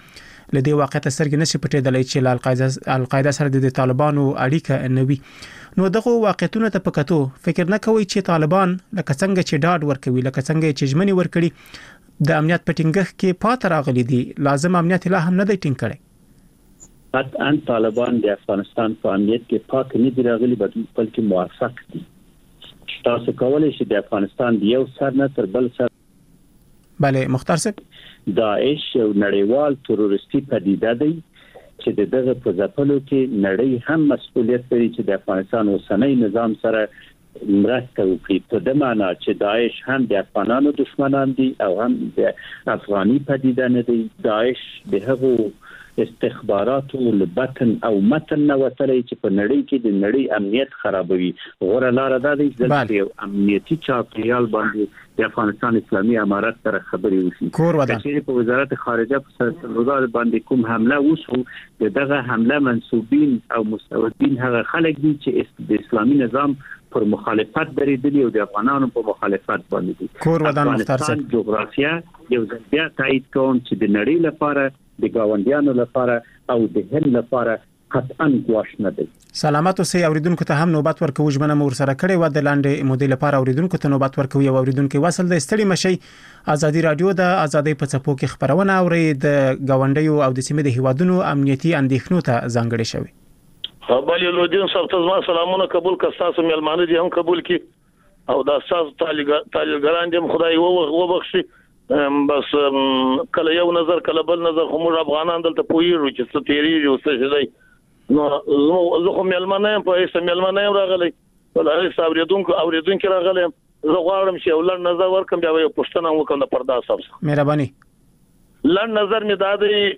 لدې واقعیت سرګ نشي پټېدلای چې القاعده القاعده سره د طالبانو اړیکه نوي. نو دغه واقعیتونه ته پکاتو فکر نه کوي چې طالبان لکه څنګه چې ډاډ ورکوي لکه څنګه چې ژمنې ورکړي د امنیت پټینګخ کې پات راغلي دي لازم امنیت لا هم نه دی ټینګ کړي. قطعا طالبان د افغانستان په امنیت کې پاک نه دي راغلي بلکې موافق دي. تاسو کولای شئ د افغانستان د یو سر نه تر بل سر bale مختار صاحب داعش یو نړیوال تروریستي پدیده دی چې د دغه په ځپلو کې نړۍ هم مسؤلیت لري چې د افغانستان اوسنۍ نظام سره مرسته وکړي په دې معنی چې داعش هم د افغانانو دشمنان دي او هم د افغاني پدیده نه دي. داعش د هغو استخباراتو لبتن او متن نو وتلې چې په نړۍ کې د نړۍ امنیت خرابوي. غوړه لار ده چې امنیتي چاپیریال باندې د افغانستان اسلامي امارت سره خبرې وشي. چې په وزارت خارجه په سرحدات باندې کوم حمله وشو دغه حمله منسوبین او مستودین هغه خلک دي چې د اسلامي نظام پر مخالفت درېدلي او د افغانانو په مخالفت باندې دي. کور ودان مختار صاحب جغرافیه یو ځل تایید کوم چې د نړۍ لپاره د گاونډیانو لپاره او د هند لپاره قطعا ګواښ نه دی. سلامات اوسئ. اوریدونکو ته هم نوبت ورکوي ژمنه مور سره کړې و د لاندې مودې لپاره اوریدونکو ته نوبت ورکوي او اوریدونکو وصل د ستړي مشي ازادي رادیو د ازادي په څپو کې خبرونه اوري د گاونډیو او د سیمې د هیوادونو امنیتي اندېښنو ته ځانګړې شوی. خبري لودین صاحب ته سلامونه قبول کړه. تاسو مېلمانه دي هم قبول کړي او د اساس طالبان دې خدای وبخشي. بس کله یو نظر کله بل نظر خو موږ افغانان دلته پویږو چې څه تیریږي او څه شي. نو زه خو مېلمانه یم په هیڅ مېلمانه یم راغلی ولې اوریدونکو اوریدونکو راغلی زه غواړم چې ولر نظر ورکم بیا یو پښتنه وکم د پردا صاحب. مهرباني. لړ نظر می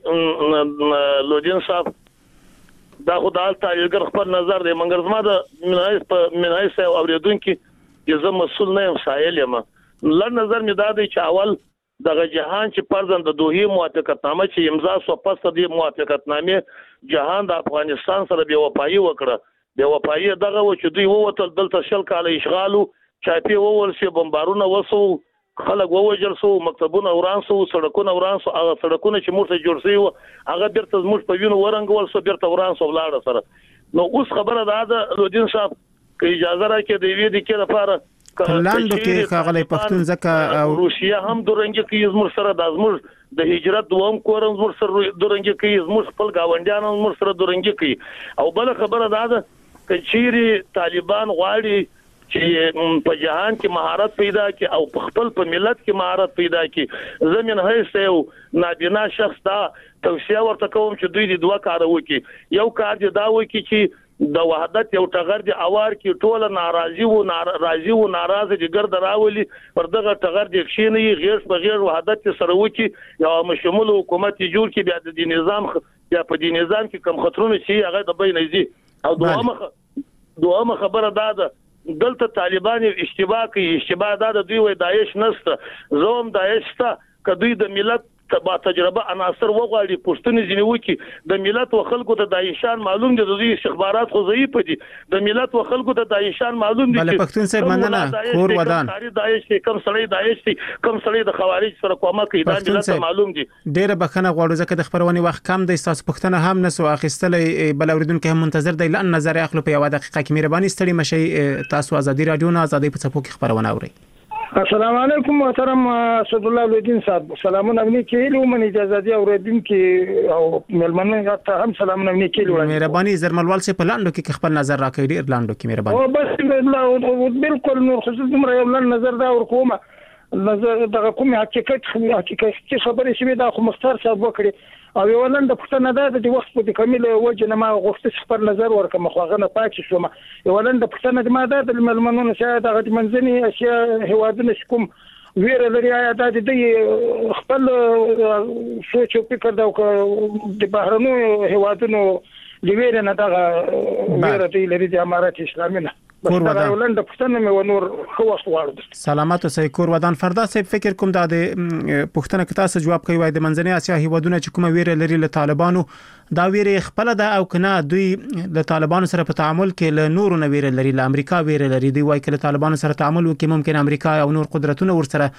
دادی لودین صاحب دا خو د تاریخ خپل نظر دی مګر زما د منایس په منایس اوریدونکو چې زه مسول نه یم سائل یم. لړ نظر می دادی چې اول دغه جهان چې پرځن د دوه موافقتنامه چې امضا شو پس د موافقتنامه جهان د افغانستان سره بیا وپایي وکړه. بیا وپایي دغه و چې دوی ووتل دلته شل کال اشغالو چاپی وول شي بمبارونه وسو خلک ووجل سو مکتبونه وران سو سړکونه وران سو هغه سړکونه چې موږ ته جوړ شي هغه بیرته موږ په وینو ورنګول سو بیرته وران سو ولاړ سره. نو اوس خبره ده لودین صاحب که اجازه راکړئ د وی د کې لپاره لاندو کې خاغلی پښتون ځکه او روسیا هم درنګ کې زموږ سره د زموږ د هجرت دوم کورم زموږ سره درنګ کې زموږ خپل گاونډیانو زموږ سره درنګ کې او بل خبره ده چې چیرې طالبان غواړي چې په جهان کې مهارت پیدا کړي او خپل په ملت کې مهارت پیدا کړي. زمين هیڅ یو نابینا شخص دا توصیه ورته کوم چې دوی د دوه کار وکړي. یو کار دی دا وکړي چې د وحدت یو ټغر دی اوار کې ټوله ناراضي وو ناراضي وو ناراضه دي ګرد راولي پر دغه ټغر دی کښینی غیر په غیر وحدت سره وکي یو مشمول حکومت جوړ کې بیا د نظام بیا په دې نظام کې کم خطرونه شي هغه د بینې دي. او دوامه دوامه خبره ده دلته طالبان اشتباه کوي. اشتباه ده دوی وای داعش نشته زوم داعش ته کدوې د ملت با تجربه عناصر وغواړي پښتون ځنی وکي د ملت او خلکو ته دایشان معلوم دي د دوی استخبارات خو ضعیف دي د ملت او خلکو ته دایشان معلوم دي. بل پښتون سره مننه کور ودان داعش کم سړی داعش کم سړی د خوارج سره کومه کوي د ملت معلوم دي. ډیره بخنه غواړو ځکه د خبرونې وخت کم دی تاسو پښتنه هم نسو اخیستلې بل اوریدونکو هم منتظر دی لئن نظر اخلو په یو دقیقه کې مهرباني ستړي مشي تاسو ازادي رادیو نه ازادي په څپو کې خبرونه اوري. السلام علیکم محترم اسد الله لودین صاحب سلامونه منی کېلو من اجازه دی اوریدونکو او ملمنه ته هم سلامونه منی کېلو. مهرباني زرملوال سي پلاندو کې خپل نظر راکړي ډیر لاندو کې مهرباني. او بس بالکل نور خصوص مر یو نظر دا ورکومه نظر دغه کوم حقیقت حقیقت خبرې شوی دا خو مختار صاحب وکړي او یو نن د پښتنه ده د وخت په کمیل وجه نه ما غوښته خپل نظر ورکم خو غنه پاتې شوم. یو نن د پښتنه ما ده د ملمنونو شه د غټ منځني اشیاء هوادونه کوم ویره لري د دې خپل سوچ او فکر دا د بهرنو هوادونو د ویره نه دا ویره دی لري د امارات اسلامي نه بس دا یو لنډه پوښتنه مې ونور خو وخت غواړم. سلامات اوسئ کور ودان. فردا صاحب فکر کوم دا د پوښتنه کې تاسو جواب کوي وای د منځنۍ اسیا هیوادونه چې کومه ویره لري له طالبانو دا ویره خپل ده او کنه دوی له طالبانو سره په تعامل کې له نورو نه ویره لري، له امریکا ویره لري. دوی وایي چې طالبانو سره تعامل وکړي ممکن امریکا او نور قدرتونه ورسره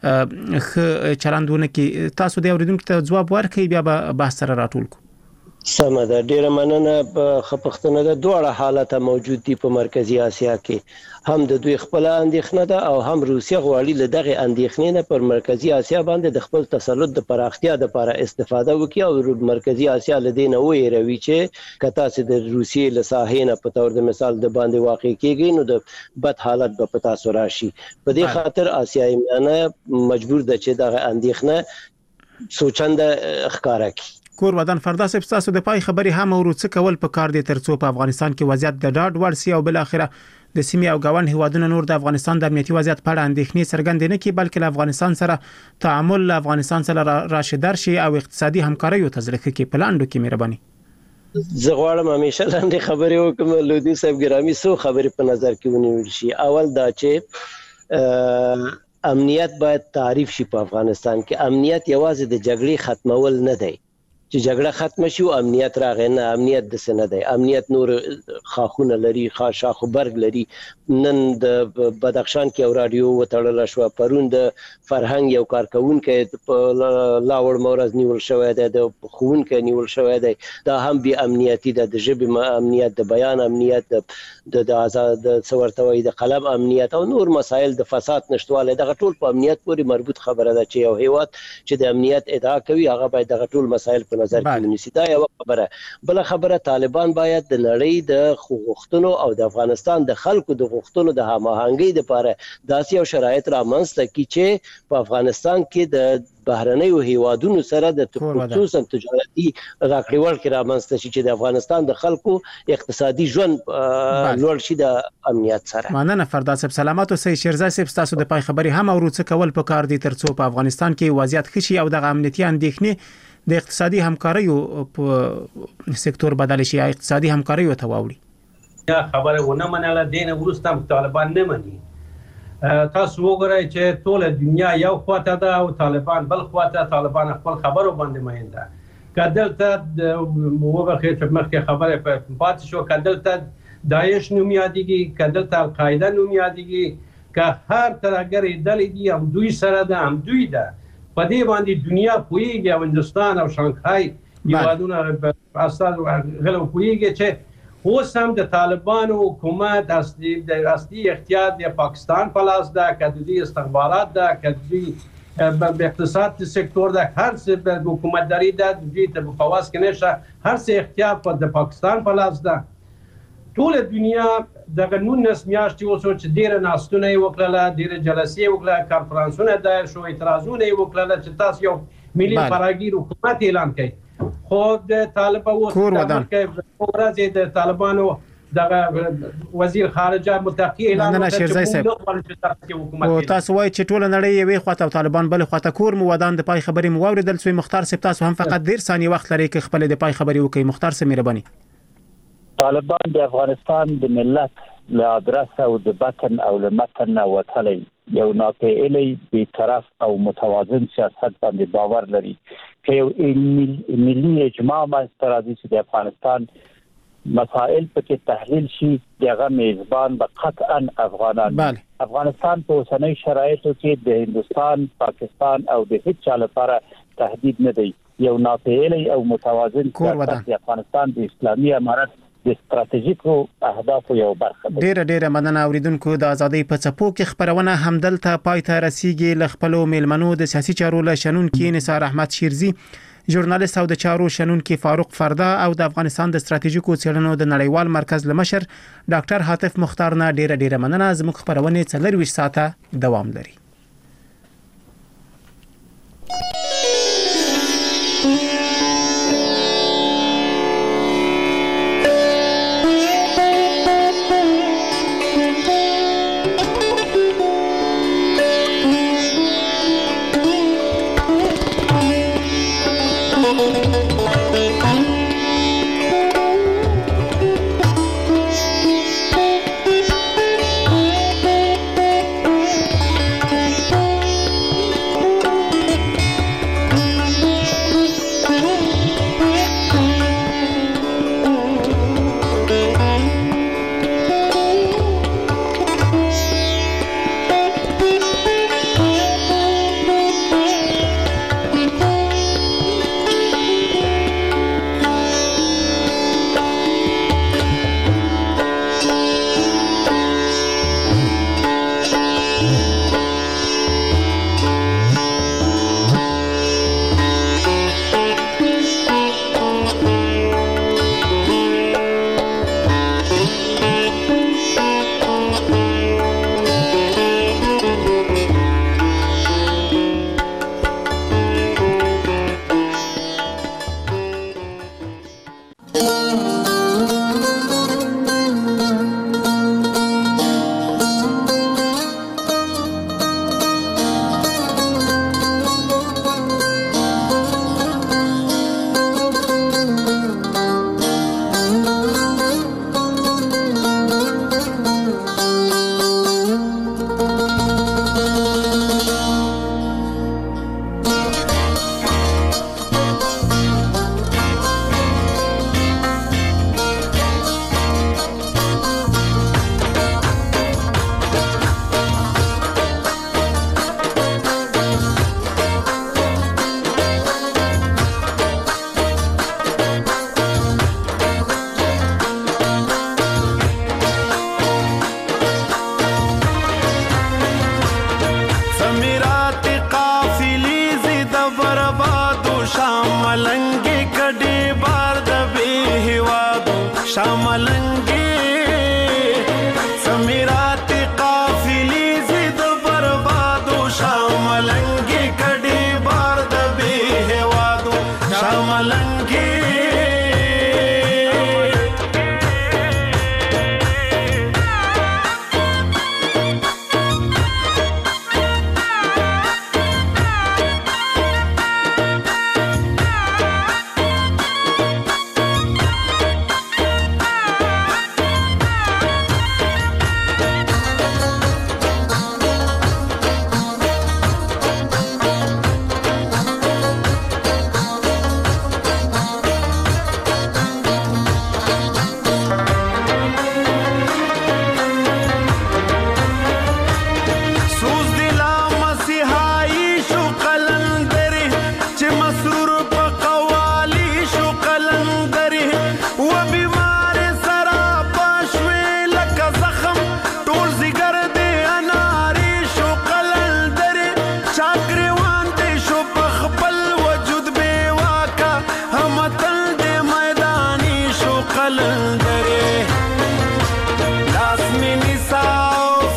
خ چلندونه کې. تاسو د اوریدونکو ته جواب ورکړئ بیا به بحث سره راټول کو. سمه ده، ډیره مننه. په خپختنه د دوه حالت موجود دي په مرکزی اسیا کې، هم د دوی خپل اندېښنه ده او هم روسیه غواړي له دغه اندېښنې نه پر مرکزی اسیا باندې د خپل تسلط د پراختیا لپاره استفاده وکړي او مرکزی اسیا لدینه وېروي چې کته سي د روسیې له ساحې نه په تور د مثال د باندې واقع کیږي نو د بد حالت به پتا سو راشي. په دې خاطر اسیایي میانه مجبور ده چې دغه اندېښنه سوچنده ښکارا کړي. کور ودان. فردا صاحب تاسو د پای خبري هم او څه کول په کار دي ترڅو په افغانستان کې وضعیت د ډاډ ور سي او بل اخره د سیمې او ګاون هیوادونو نور د افغانستان د امنیتي وضعیت په اړه اندېښنې څرګندې نه کړي بلکې له افغانستان سره تعامل له افغانستان سره راشدار شي او اقتصادي همکاري او تزریق کې پلاندو کې مهرباني. زه غواړم همیشه لاندې خبرې وکم. لودي صاحب ګرامي سو خبرې په نظر کې ونیول شي. اول دا چې امنیت باید تعریف شي په افغانستان کې. امنیت یوازې د جګړې ختمول نه دی چې جګړه ختم شي او امنیت راغی نه. امنیت د سن دی، امنیت نور خاخونه لري، خاصه خبرګ لري. نن د بدخشان کې او رادیو وتړل شو، پرون د فرهنګ یو کارکونکو په لاوړ مورز نیول شوی دی، د خوونکو نیول شوی دی. دا هم بي امنیتي ده، د ژبې امنیت، د بیان امنیت، د د آزاد څورتوي د قلم امنیت او نور مسایل د فساد نشټواله. دغه ټول په امنیت پورې مربوط خبره ده چې یو هیواد چې د امنیت ادعا کوي هغه باید دغه ټول مسایل په نظر کې ونیسي. دا یو خبره. بل خبره طالبان باید د نړۍ د حقوقو او د افغانستان د خلکو د حقوقو د هماهنګۍ لپاره داسې یو شرایط رامنځته کړي چې په افغانستان کې د بهرنیو هیوادونو سره د خصوصا تجارتي راکړول کې رامنځته شي چې د افغانستان د خلکو اقتصادي ژوند لوړ شي د امنیت سره. مننه فردا صاحب. سلامات اوسئ. شیرزاد صاحب تاسو د پای خبري هم او څه کول په کار دي ترڅو په افغانستان کې وضعیت ښه شي او د امنیتي اندېښنې د اقتصادي همکارۍ په سکتور بدل شي، اقتصادي همکارۍ ته واوړي. یا خبره ونه منله دین ورستم طالبان نه مني. تاسو وګورئ چې ټول دنیا یو خواته ده او طالبان بل خواته. طالبان خپل خبرو باندې مینده کدلته وګورئ چې مخکې خبره په پات شو کدلته داعش نوم یادېږي، کدلته القاعده نوم یادېږي، که هر ترګری دلې دي هم دوی سره ده هم دوی ده. په دې باندې دنیا پوهیږي او هندستان او شانګهای هیوادونه اصل غلو پوهیږي چې اوس هم د طالبانو حکومت اصلي د اصلي اختیار د پاکستان په لاس ده، که د دې استخبارات ده، که د دې اقتصاد سکتور ده، هر څه د حکومتداري ده د دې ته په واس کې نشه، هر څه اختیار په د پاکستان په لاس ده. ټول دنیا دغه نونس میاشتې اوس چې ډېره ناستونه یې وکړله، ډېره جلسې وکړه، کانفرانسونه دایر شو، اعتراضونه یې وکړله چې تاسو یو ملي فراګیر حکومت اعلان کړئ. خو د طالبانو ورځې د طالبانو دغه وزیر خارجه متقی اعلان وکړ او تاسو وایي چې ټول نړۍ یوې خواته او طالبان بل خواته. کور مو ودان د پای خبري مو اوریدل سوی. مختار صاحب تاسو هم فقط ډیر ثانیه وخت لري چې خپل د پای خبري وکړي. مختار صاحب مهرباني. طالبان د افغانستان د ملت له ادرس او د بطن او له متن وتلی یو ناپېیلی بی‌طرف او متوازن سیاست باندې باور لري که یو ملي اجماع منځته راځي چې د افغانستان مسائل پکې تحلیل شي. دغه میزبان به قطعا افغانان. افغانستان په اوسنۍ شرایطو کې د هندستان، پاکستان او د هیڅ چا لپاره تهدید نه دی. یو ناپېیلی او متوازن سیاست د افغانستان د اسلامي امارت د ستراتیژیکو اهدافو یو برخه ده. ډیره ډیره مننه اوریدونکو. د ازادۍ په څپو کې خبرونه همدلته پای ته رسیږي. له خپلو میلمنو د سیاسي چارو له شنونکي نثار احمد شیرزي، ژورنالیست او د چارو شنونکي فاروق فردا او د افغانستان د ستراتیژیکو څېړنو د نړیوال مرکز لمشر ډاکټر حاتف مختار نه ډیره ډیره مننه. زموږ خبرونه څلرویشت ساعته دوام لري.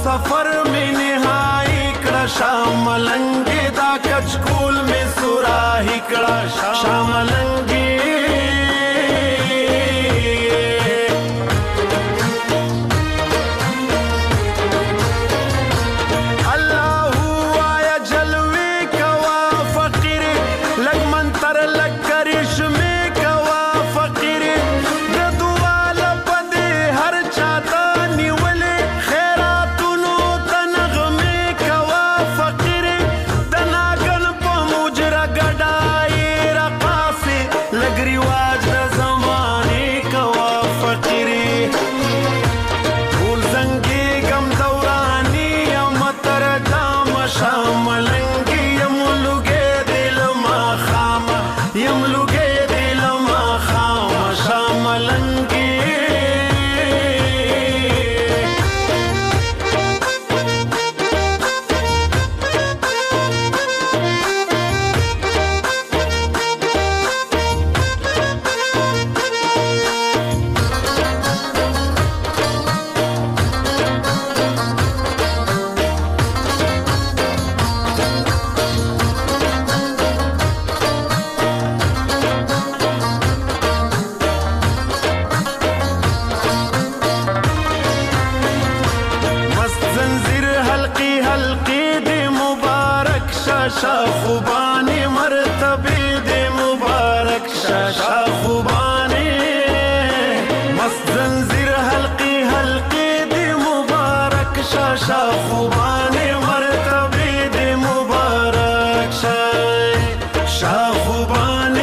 सफर में निहाई कड़ा शामलंगी दा कचकूल में सुराही कड़ा शामलंगी शाखुबानी मर्तबे दे मुबारक शाखुबानी मस्त जंजीर हल्की हल्की दे मुबारक शाखुबानी मर्तबे दे मुबारक शाखुबानी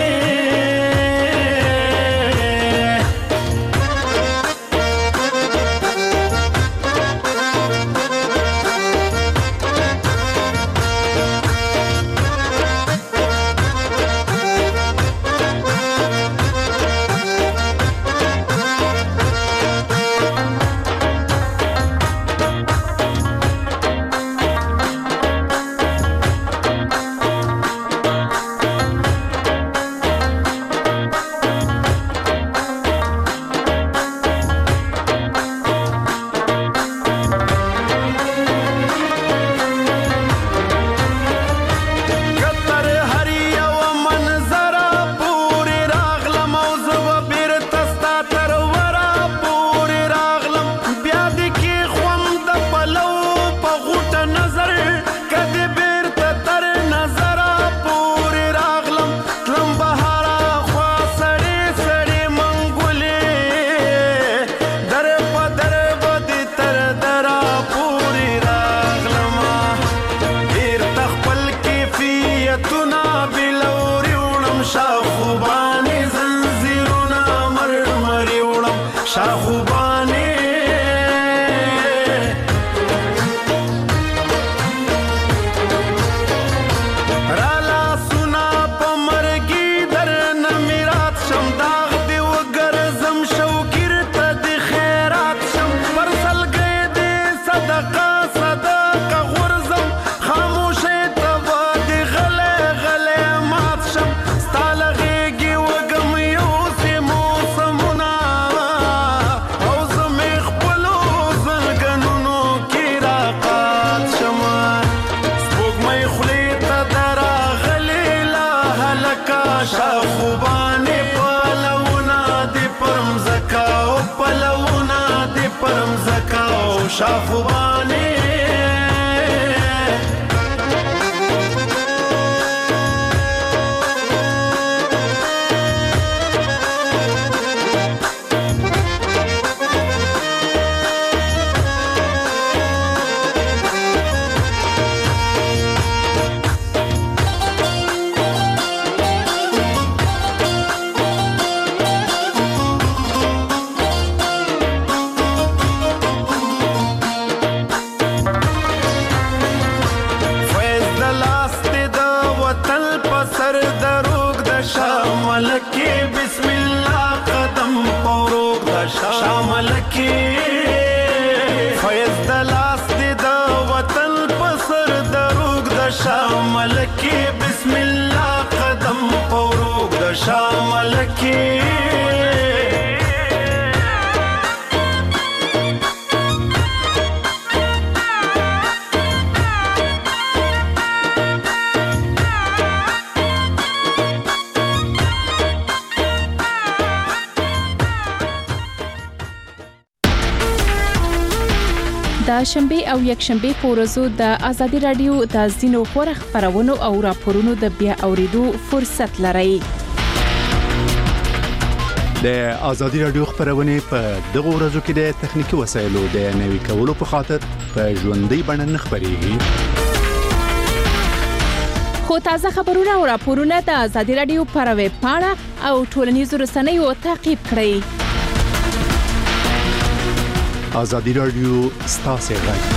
शाखुबानी शामलकी बिस्मिल्लाह कदम पौरोग दा शामलकी फैज दलास दा वतन पसर दरूग दा शामलकी बिस्मिल्लाह कदम पौरोग दा शामलकी د شنبه او یک شنبه په ورځو د ازادي رادیو د زینو خبر خبرونو او راپورونو د بیا اوریدو فرصت لرئ. د ازادي رادیو خبرونه په دغه ورځو کې د تخنیکی وسایلو د نوي کولو په خاطر په ژوندۍ بڼه نه خبريږي. خو تازه خبرونه او راپورونه د ازادي رادیو پر ویب پاڼه او ټولنیزو رسنیو تعقیب کړئ. ازادي رادیو ستاسو غږ.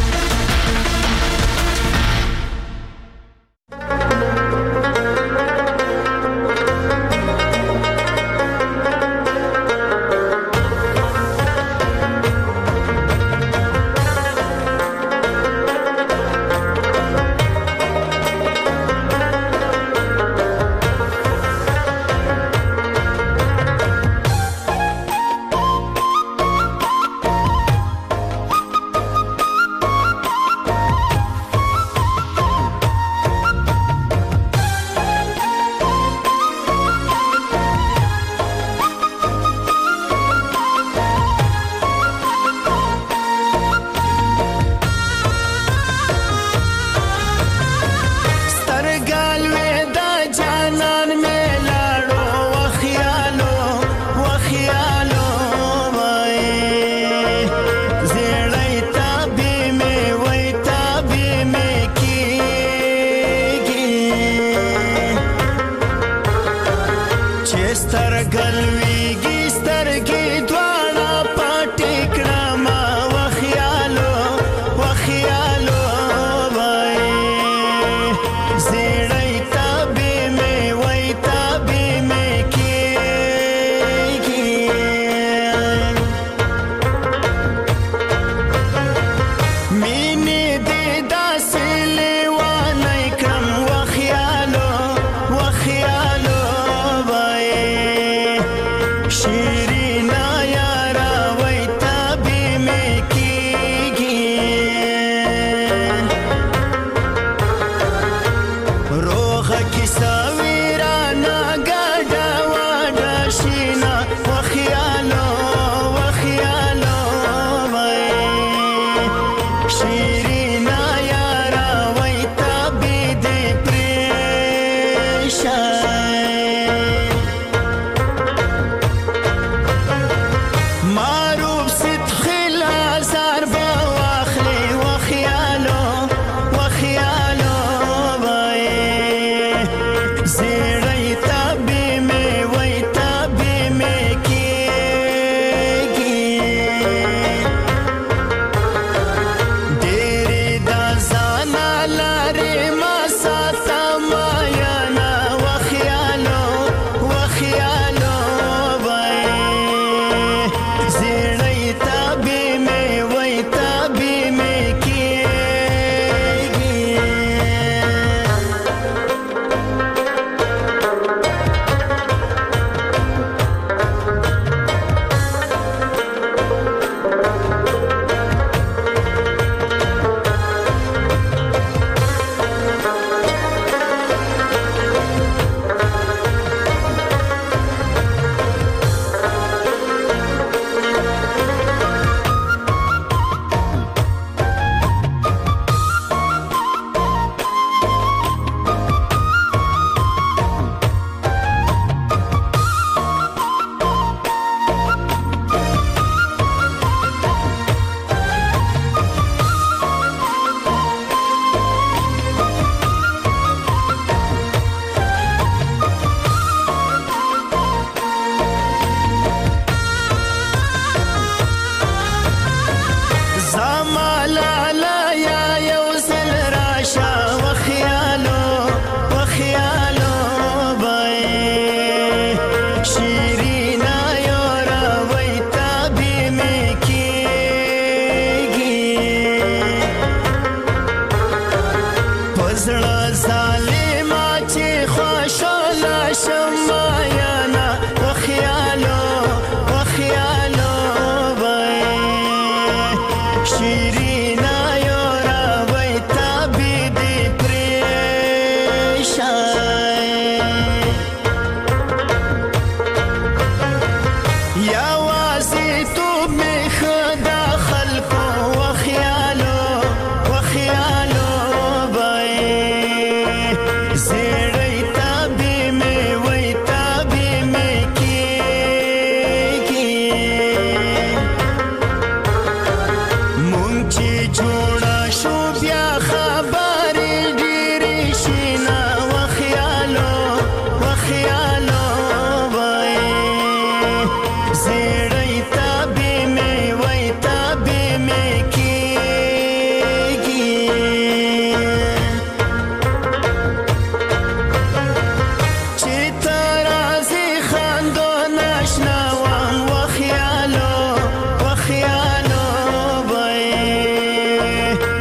یا واسي تو می خدا خلق و خیالو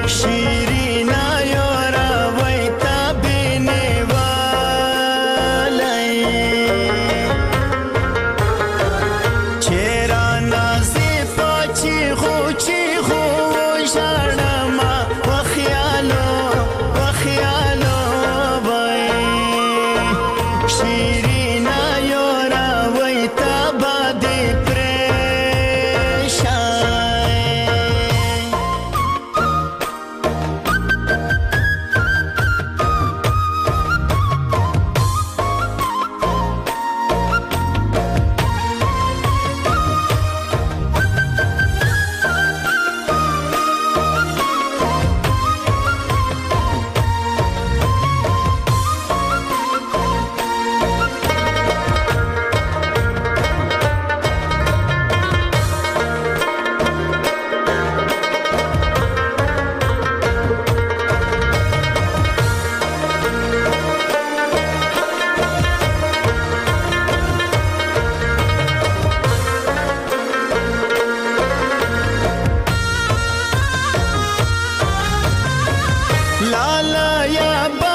شیرینا یورا ویتا بینه والای چرا نازی پاچی خوچی خوشارما و خیالو و خیالو بای شیرینا یورا ویتا بادی लाला या